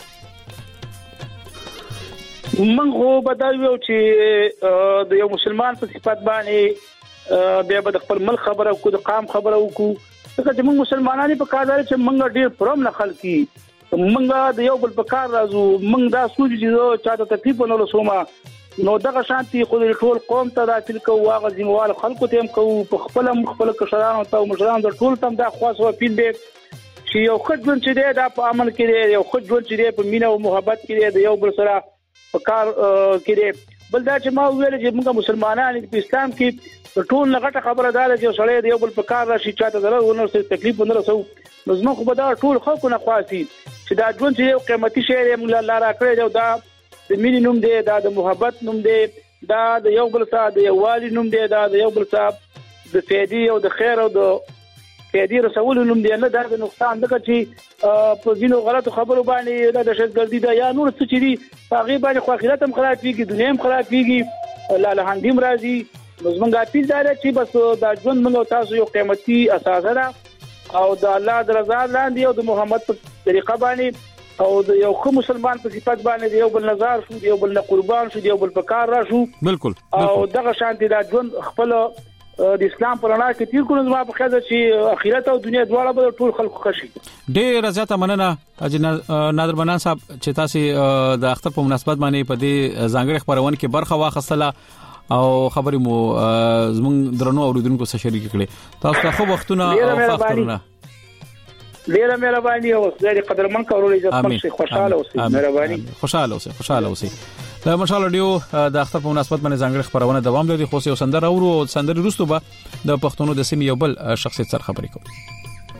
من خو بداوی چې د یو مسلمان په صفات باندې بیا به خپل ملک خبره کو د قام خبره وکړو ځکه چې موږ مسلمانانو په کار دار چې موږ ډیر پرم نه خلکي موږ د یو بل په کار راځو موږ دا سوچ چې چاته تکلیف نه لسومه نو دغه شانتي خو ټول قوم ته راتل کو واغ ځموال خلکو ته هم کو په خپل کشرانو ته مشرانو د ټول تم دا خاص او پیل به چې یو خدمت چې دا په امن کې دی یو خدمت چې په مینه او محبت کې دی یو بل سره په کار کې بل دا چې ما ویل چې موږ مسلمانان په اسلام کې ټول لغټه خبره ده چې سړی دی یو بل په کار راشي چاته ضرر ونه تکلیف ونه رسو نو خو به دا ټول خلکو نه خواسي چې دا ژوند چې یو قیمتي شی دی موږ الله را کړی دی دا د مینې نوم دی دا د محبت نوم دی دا د یو بل سره د یووالي نوم دی دا د یو بل سره د فائدې او د خیر او د فائدې رسول نوم دی نه دا د نقصان دغه چې په ځینو غلطو خبرو باندې د دهشتګردي دا یا نور څه چې دی هغه باندې خو آخرت هم خراب کیږي دنیا هم خراب کیږي لاله هندیم راځي زمونږ اپیل دا چې بس دا ژوند موږ تاسو یو قیمتي اساسه ده او د الله د رضا لاندې او د محمد په طریقه باندې او د یو خو مسلمان په صفات باندې یو بل نظر شو یو بل قربان شو یو بل په کار را شو بالکل او دغه شانتي دا ژوند خپل د اسلام پر اړه کې تیر کول زما په خاطر چې اخرت او دنیا دواړه به ټول خلکو خوشي ډېر زیاته مننه نادر منان صاحب چې تاسو د اختر په مناسبت باندې په دې ځانګړي خبرونه کې برخه واخیستله او خبرې مو زموږ درنو اوریدونکو سره شریک کړي. تاسو ته خو وختونه او فخرونه ډیره مهرباني او زه قدرمن کولو اجازه خوشاله اوسئ. مهرباني خوشاله اوسئ. د مشال رادیو د اختر په مناسبت باندې ځانګړي خبرونه دوام لري. خو یو سندره اورو او سندري وروسته به د پښتونو د سیمې یو بل شخصیت سره خبرې کوو.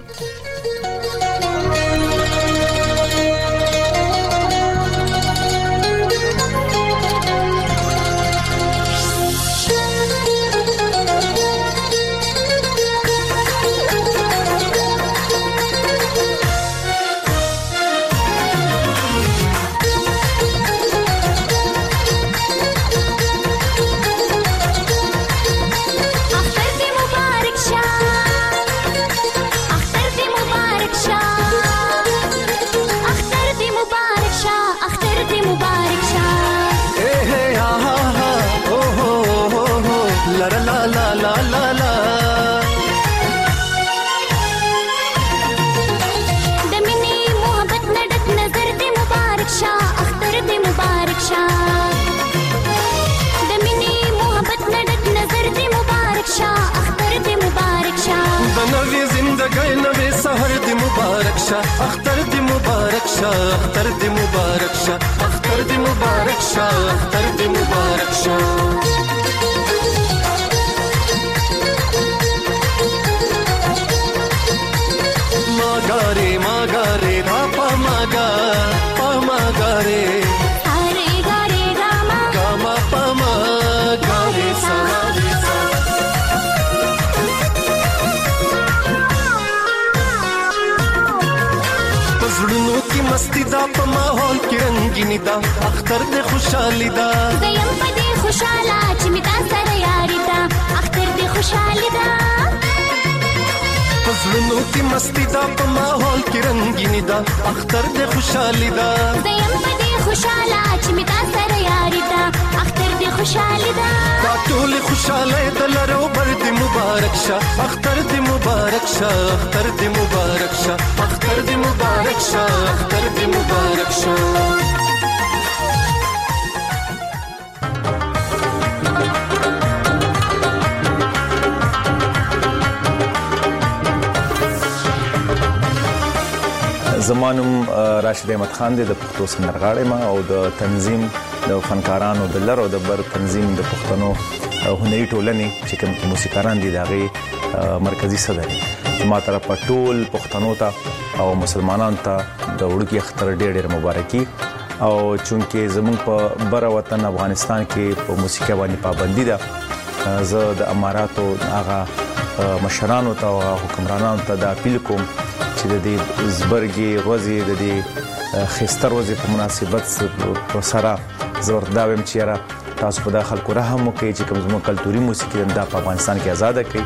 اختر دی مبارک شاه اختر دی مبارک شاه اختر دی مبارک شاه اختر دی مبارک شاه ماگاره پاپا ماگاره اره گاره گاما پاما گاره سواری زړونو کې مستی دا په ماحول کې رنگینی دا اختر دې خوشحالي دا زیم په دې خوشاله چې می تاسو سره یاري دا اختر دې خوشحالي دا زړونو کې مستی دا په ماحول کې رنگینی دا اختر دې خوشحالي دا زیم په دې خوشاله چې می تاسو سره یاري دا اختر دې خوشحالي دا ټول خوشاله دلرو بر دې مبارک شه اختر دې مبارک شه اختر دې مبارک شه اختر دې مبارک شه اختر دې مبارک شه زمانم راشد احمد خان د پښتو سندرغاړی ما او د تنظیم د فنکارانو د لر او د بر تنظیم د پښتنو هنري ټولنې چې کوم موسیقاران دي دغه مرکزی صدر ما طرف ټول پښتنو ته او مسلمانانو ته د وړوکی اختر ډېر مبارکي او چونکه زمون په بر وطن افغانستان کې په موسیقي باندې پابندي ده زه د اماراتو هغه مشرانو ته او حکمرانانو ته د اپیل کوم چې د دې زبرګي غوځي د دې خستر وځي په مناسبت سره زور داوم چې را تاسو په داخل کو رحم وکړي چې کوم زموږ کلتوري موسیقي د افغانستان کې آزاد کړي.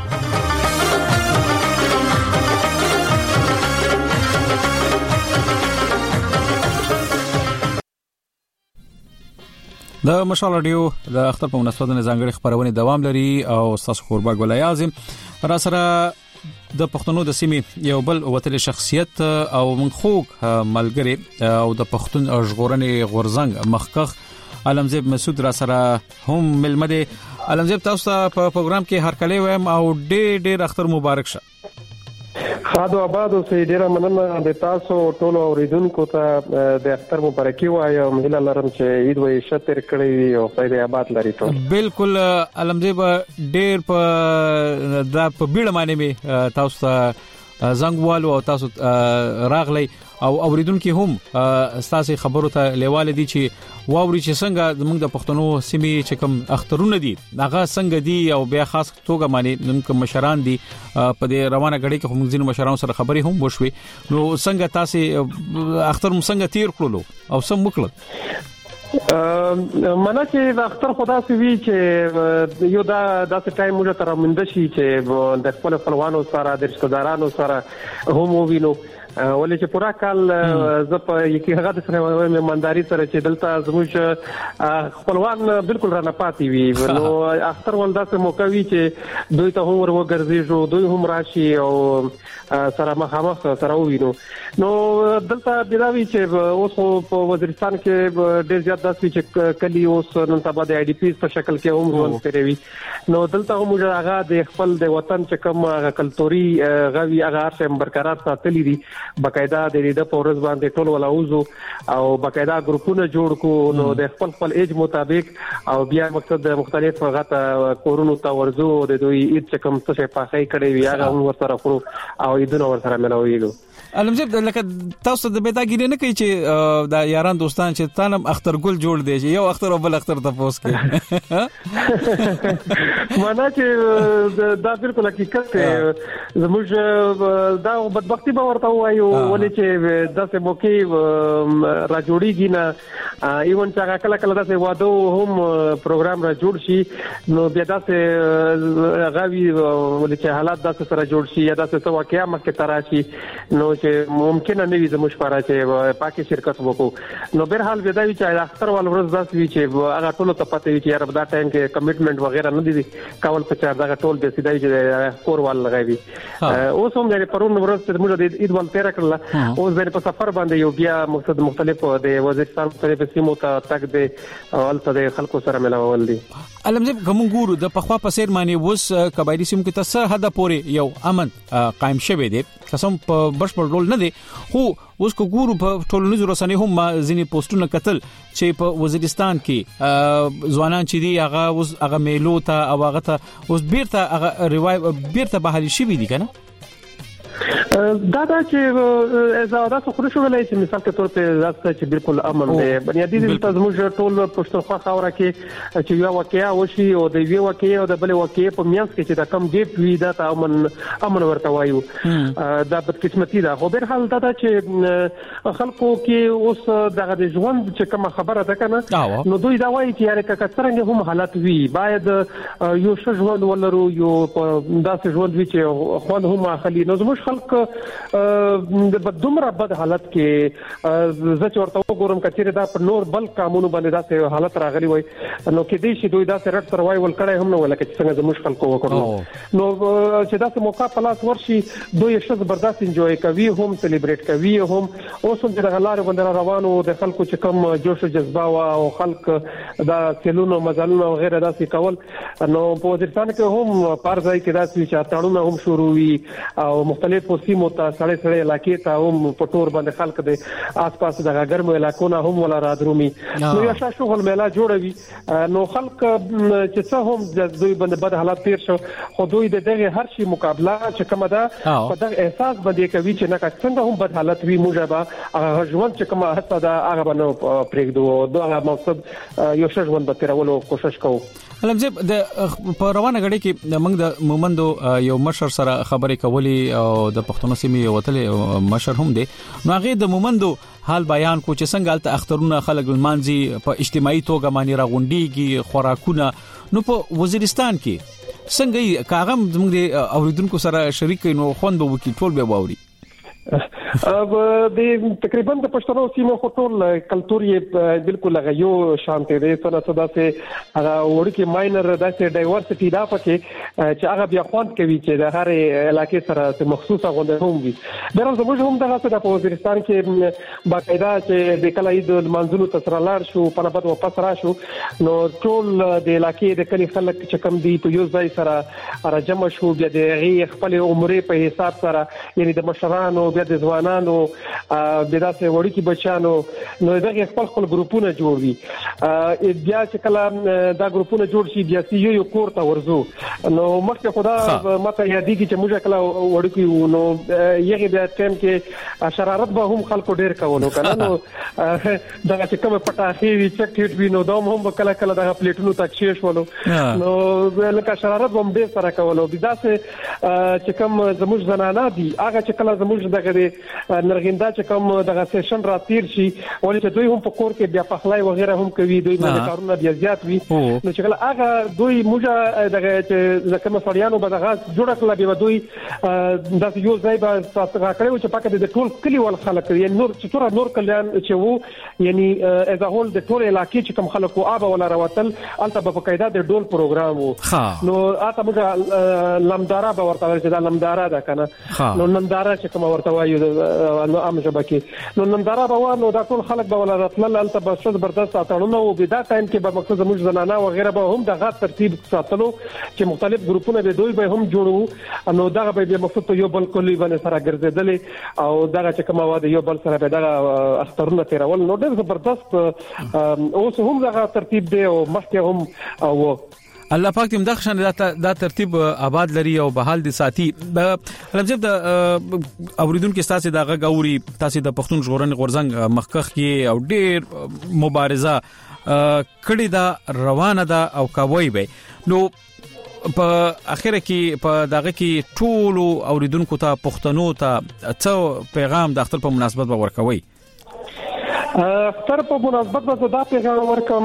د مشال رادیو د اختر په مناسبت ځانګړي خبرونه دوام لري او تاسو قربا ګل اعظم را سره د پښتنو د سیمې یو بل وتل شخصیت او منخوک ملګری او د پښتون ژغورنې غورزنګ مخکخ علمزیب مسعود را سره هم ملمده. علمزیب تاسو په پروګرام کې هر کله وایم او ډېر اختر مبارک شه. خادو آباد اوسې ډیره مننه د تاسو ټولو اوریدونکو ته د اختر مبارکي وایم. هیله لرم چې عید وې شتر کړی او خیر آباد لري ټول. بالکل علمزیب ډېر په بیړه باندې می تاسو زنګوالو او تاسو راغلی او اوریدونکو هم تاسو خبرو ته لیواله دي چې واوري چې څنګه موږ د پښتنو سیمې چې کوم اخترونه دي هغه څنګه دي او بیا خاص توګه باندې موږ مشران دي په دې روانه غړي کې موږ ځینو مشرانو سره خبرې هم وشوي. نو څنګه تاسو اختر مو څنګه تیر کړلو او سم وکړل؟ منا چې د اختر خدا سي وی چې یو داسې ټایم موږ تر مند شي چې د خپل خپلوانو سره د رشتہ دارانو سره هم وینو ولې چې پورا کال ز په یکی هغه د سره مېمانداري سره چې دلته زموږ خپلوان بالکل را نه پاتې وي. نو اختر ول داسې موقع وی چې دوی ته هم ورغورځيږي دوی هم راشي او سره مخامخ سره وینو. نو دلته بلاوی چې اوس په وزیرستان کې ډېر زیات داسې چې کلی اوس نن سبا د آی ډي پیز په شکل کې هم ژوند کوي. نو دلته موږ هغه د خپل د وطن چې کوم هغه کلتوري غوي هغه ارشم برقرار ساتلي دي. بقاعده د دې په ورځ باندې ټول ولاوزو او بقاعده ګروپونه جوړ کو نو د خپل ایج مطابق او بیا مقصد مختلف غته کورونو ته ورزو د دوی اید چې کوم څه په خای کړي وي هغه هم ورسره خورو او ایدونه ورسره ملويږي. علمجب لکه تاسو د بیتاګیری نه کوي چې د یاران دوستان چې تانم اختر ګل جوړ دی یو اختر او بل اختر ته پوس کې معنا چې دا بالکل حقیقت دی. زموږ دا بدبختی به ورته وایو ولې چې داسې موقع را جوړیږي نه ایون چې کله کله داسې واده هم پروګرام را جوړ شي نو بیا داسې غوي ولې چې حالات داسې سره جوړ شي یا داسې څه واقعیا مخکې تراشي نو چې ممکن نه وي زموږ لپاره چې پاکي شرکت وکړو. نو بهر حال ودا وی چې اختر ول ورځ داس وی چې هغه ټول ته پته وي چې یار په دا ټایم کې کمټمنټ وغیرہ نه دي کول په چار دا ټول د سیدای چې کور ول لګوي. اوس هم د پرون ورځ ته موږ د عید ول تیر کړل اوس د په سفر باندې یو بیا مقصد مختلف د وزیرستان مختلف سیمو ته تک د اولته د خلکو سره ملاول دي. علمجب کوم ګورو د پخوا په سیر معنی وس کبایری سیمو کې تاسو هدا پورې یو امن قائم شوه دي قسم په بشپړ ډول نه دي خو اوس کو ګورو په ټولنیزو رسنیو هم ځینې پوسټونه کتل چې په وزیرستان کې ځوانان چې دي هغه میلو ته او هغه ته اوس بیرته هغه ریوایو بیرته بحالي شي دي کنه دا چې زاده څو خو شو ولای چې مثال کې تور په ځکه چې بالکل امن دی بنیادی د زموږ ټول پښتونخوا خاوره کې چې یو واقعیا وشي او د یو واقعیا او د بل واقعیا په میانس کې چې دا کم ګیپ وی دا امن ورته وایو دا بدقسمتي ده. خو بهر حال دا چې خلکو کې اوس دغه د ژوند چې کوم خبره ده کنه نو دوی دا وایي چې یاره کڅرنګ هم حالت وی باید یو ښه ژوند ولرو یو داسې ژوند وی چې خوان هم اخلي. نو زموږ خلک د بدومره بد حالت کې زه ورته وګورم کچېره دا په نور بل قانون باندې داسې حالت راغلی وای نو کې دې شي دوی داسې رټ سروایول کړي هم نو ولکه چې څنګه زموږ خلکو وکړو نو چې داسې موقع په لاس ورشي دوی شز برداشت انجوای کوي هم سلیبریټ کوي هم اوس هم د غلار باندې روانو د خلکو چې کوم جوش او جذبه او خلک دا سلونو مزالونو او غیره داسې کول نو په وزیرستان کې هم پارځای کې داسې چې تاړونه هم شروع وي او مختلف سیمو ته سړې علاقې ته هم پټور باندې خلک د آس پاس د ګرمو علاقو نه هم ولا را درومي نو یو شغل میلا جوړوي نو خلک چې څه هم د دوی باندې بد حالات تیر شو خو دوی دغه هر شي مقابله چې کومه ده په دغه احساس باندې کوي چې نه څنګه هم بد حالات وي موږ به ژوند چې کومه حتی دا هغه باندې پرېږدو دا مقصد یو ژوند به تیرولو کوشش کوو. علمجب د په روانه غړي کې موږ د مومندو یو مشر سره خبرې کولې او د پښتون سیمې وتلې مشر هم دی نو هغه د مومندو حال بیان کو چې څنګه الته اخترونه خلک المانځي په اجتماعي توګه باندې راغونډيږي خوراکونه نو په وزیرستان کې څنګه کاغم زموږ د اوریدونکو سره شریک نو خوند به وکي ټول به باوري د تقریبا د پښتنو سیمو خطول کلتور یې بالکل غيو شانته دي څه هغه ورکی ماینر داسې ډایورسټي دا پکې چې هغه بیا خوند کوي چې د هر علاقې سره مخصوصه غونډه هم وي. درم زموږ هم دغه څه د وزیرستان کې باقاعده چې د کله عید منځونو تسره لار شو په بعد واپس را شو نو ټول د علاقې د کلی خلک چې کم دي په یو ځای سره راجم شو بیا د خپل عمرې په حساب سره یعنی د مشرانو بیا د ځوانانو د داسې وړي بچانو نو دغه خپل ګروپونه جوړ وي بیا چې کله دا ګروپونه جوړ شي بیا یو کور ته ورزو نو مخکې خدا ماته یادېږي چې موږ کله وړي نو یغه بیا ټیم کې شرارت به هم خلکو ډیر کولو کنه نو دغه چې کوم پټاخي وی چک هټ وی نو دوم هم کله کله دغه پلیټونو تک شیش ولو نو لکه شرارت هم ډیر سره کولو بیا چې کوم زموږ زنانه دي هغه چې کله زموږ دغه نرغیندا چې کوم دغه سیشن را تیر شي ولې چې دوی هم په کور کې بیا پخلای وغیرہ هم کوي دوی باندې کارونه بیا زیات وي نو چې کله هغه دوی موږ دغه چې ځکه مسړیانو به دغه جوړ کړل بیا دوی د یو ځای به تاسو راکړو چې پکې د ټول کلی ول خلک یعنی نور چې تور نور کلیان چې وو یعنی از هول د ټول علاقې چې کوم خلکو آب ولا راوتل البته په قاعده د ډول پروګرام وو نو اته موږ لمدارا به ورته چې دا لمدارا ده کنه نو لمدارا چې کوم ورته وایو نو عام شبکه نو ننداره به نو دا ټول خلک به ولا راتلل الته به څه زبردست اتړونه او بدا ټایم کې به مقصد زموږ زنانه او غیره به هم دغه ترتیب ساتلو چې مختلف ګروپونه به دوی به هم جوړو نو دغه به مقصد یو بل کلی باندې سره ګرځیدل او دغه چې کومه واده یو بل سره به دغه اخترونه تیرول نو ډېر زبردست اوس هم دغه ترتیب دی او مخکې هم او الله پاک دې مدخشن دا ترتیب آباد لري او بحال دي ساتي لمزب د اوریدونکو تاسو د غوري تاسو د پښتون ژغورنې غورزنګ مخکخ کې او ډېر مبارزه کړي دا روانه ده او کوي به نو په اخر کې په دغه کې ټول اوریدونکو ته پښتنو ته څو پیغام د اختر په مناسبت ورکوي اختر په مناسبت به دا پیغام ورکم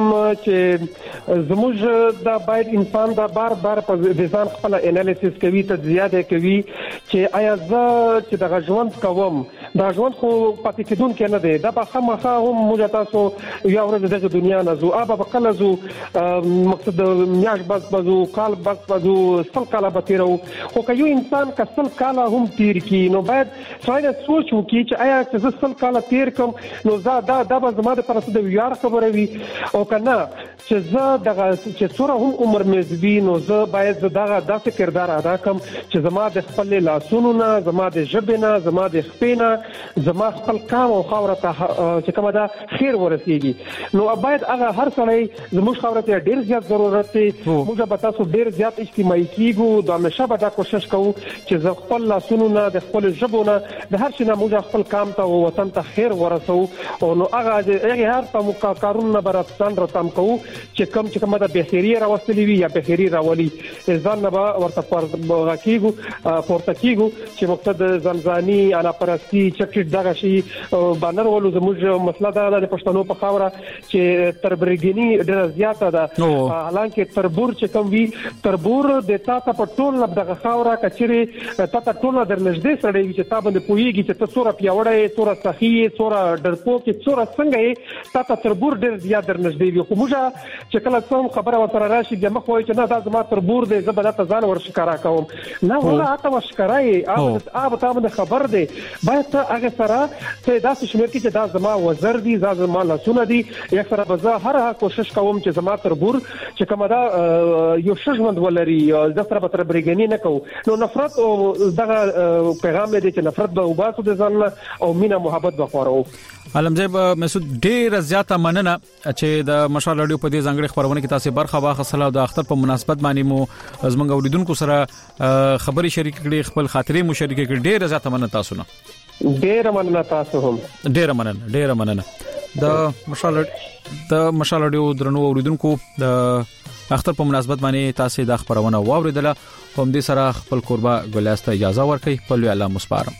چې زموږ د باید انسان دا بار بار په ځان خپل انالیسس کوي تجزیه کوي چې آیا زه چې د ژوند کوم دا ژوند خو پاتې کېدون کې نه دی دا به خامخا هم موږ تاسو یو ورځ دغه دنیا نه زو ابا بقله زو مقصد میاش بس بزو کال بس بزو سل کال به تیرو خو که یو انسان کسل کال هم تیر کی نو باید څنګه سوچ وکړي چې آیا چې زه سل کال تیر کوم نو دا به زما د پرسته د ویار خبره وي او کنه چې زه دغه چې څوره هم عمر مې زوی نو زه باید دغه داسې کردار ادا کوم چې زما د خپل لاسونو نه زما د ژبې نه زما د خپې نه زما خپل کام او خاوره ته چې کومه دا خیر ورسیږي نو باید هغه هر سړی زموږ خاوره ته ډیر زیات ضرورت دی موږ به تاسو ډیر زیات اجتماعي کیږو دا همیشه به دا کوشش کوو چې زه خپل لاسونو نه د خپل ژبو نه د هر شي نه موږ خپل کام ته او وطن ته خیر ورسو او نو هغه هر په کارونه براتان راتم کوو چې کومه د بهتري راوستلې وي یا بهتري راولي ځان نه ورته پورته کیږو چې مقصد زمزاني انا پرستی چکټ دغه شي بانر ولو زموږ مسله دا د پښتنو په خاوره چې تربرګنی ډېر زیاته ده حالانکه تربور چې کوم وی تربور د تاسو په ټول دغه خاوره کچري تاسو ټول درنږدې سره وي چې تاسو باندې پويږي چې تاسو را پیوړې تاسو صحي تاسو ډرپو کې تاسو څنګه تاسو تربور ډېر زیات درنږدې وي خو موږ چې کله څوم خبره وتر راشي د مخ وای چې نه دا زما تربور دی زه به دا ځان ورشکارا کوم نه ولا اته ورشکارای اب ته خبر دی باید ته هغه سره ته دا شمیر کې چې دا زما وزر دی زما لاسونه دی یک سره به زه هر کوشش کوم چې زما تربور چې کومه دا یو شژمند ولري د سره به تر برګنی نه کو نو نفرت او دغه پیغام دی چې نفرت به وباسو د ځان او مینا محبت به خورو علمزیب مسعود ډیر زیاته مننه چې د مشال رادیو په دې ځنګړي خبرونه کې تاسو برخه واخیستله او د اختر په مناسبت باندې مو زمونږ اوریدونکو سره خبري شریک کړي خپل خاطرې مو شریک کړي ډیر زیاته مننه تاسو نه ډیر مننه تاسو هم ډیر مننه د مشال رادیو درنو اوریدونکو د اختر په مناسبت باندې تاسو د خبرونه واوریدله هم دې سره خپل قربا ګلاسته اجازه ورکړي په لوی الله مسپارم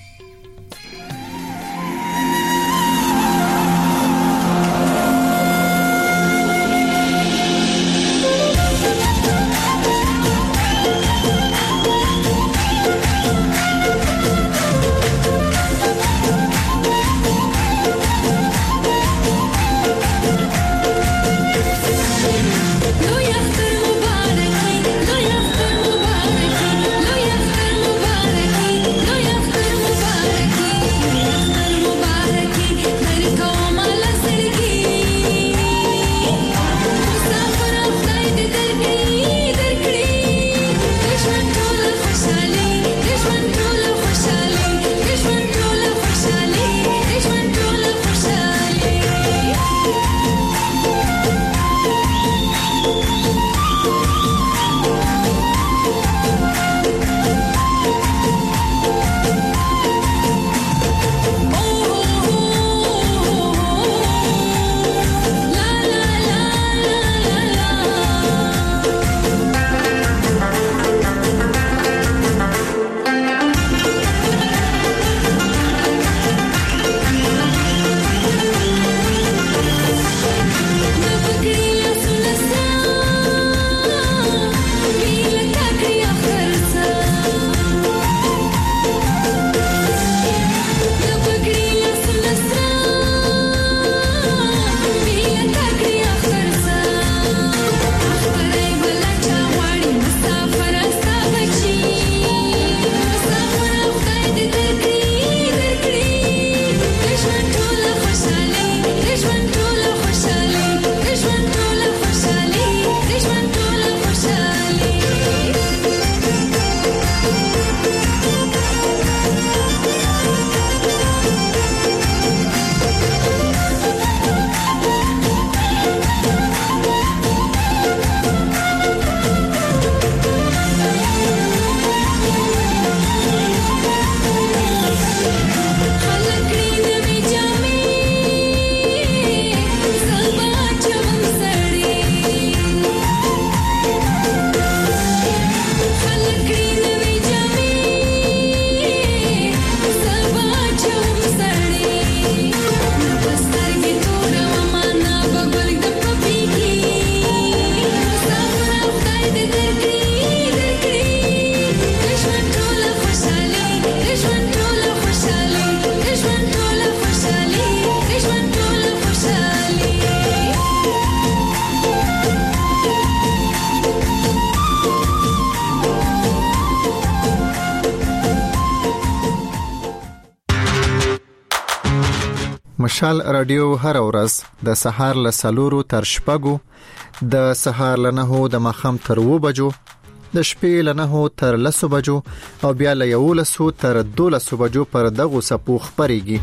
مشال رادیو هر ورځ د سهار له 4 تر 6 د سهار له 9 د مخام تر 2 بجو د شپې له 9 تر 10 بجو او بیا له 11 تر 12 بجو پر دغه سپو خبريږي.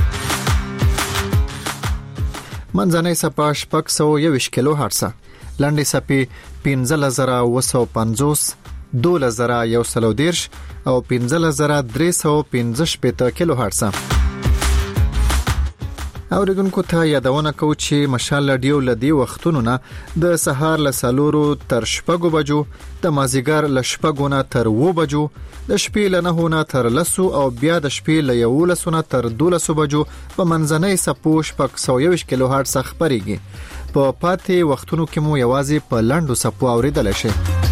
منځنۍ سپا 621 کیلو هرتز، لنډي سپي 15950، 2130 او 15315 کیلو هرتز. اوریدونکو ته یادونه کوم چې مشال رادیو لدی وختونو نه د سهار له 4 تر 6 بجو، د مازیګر له 6 نه تر 2 بجو، د شپې له 9 نه تر 10 او بیا د شپې له 11 نه تر 12 بجو په منځنۍ سپو 621 کیلو هرتز خبريږي. په پاتې وختونو کې مو یوازې په لاندو سپو اوریدل شي.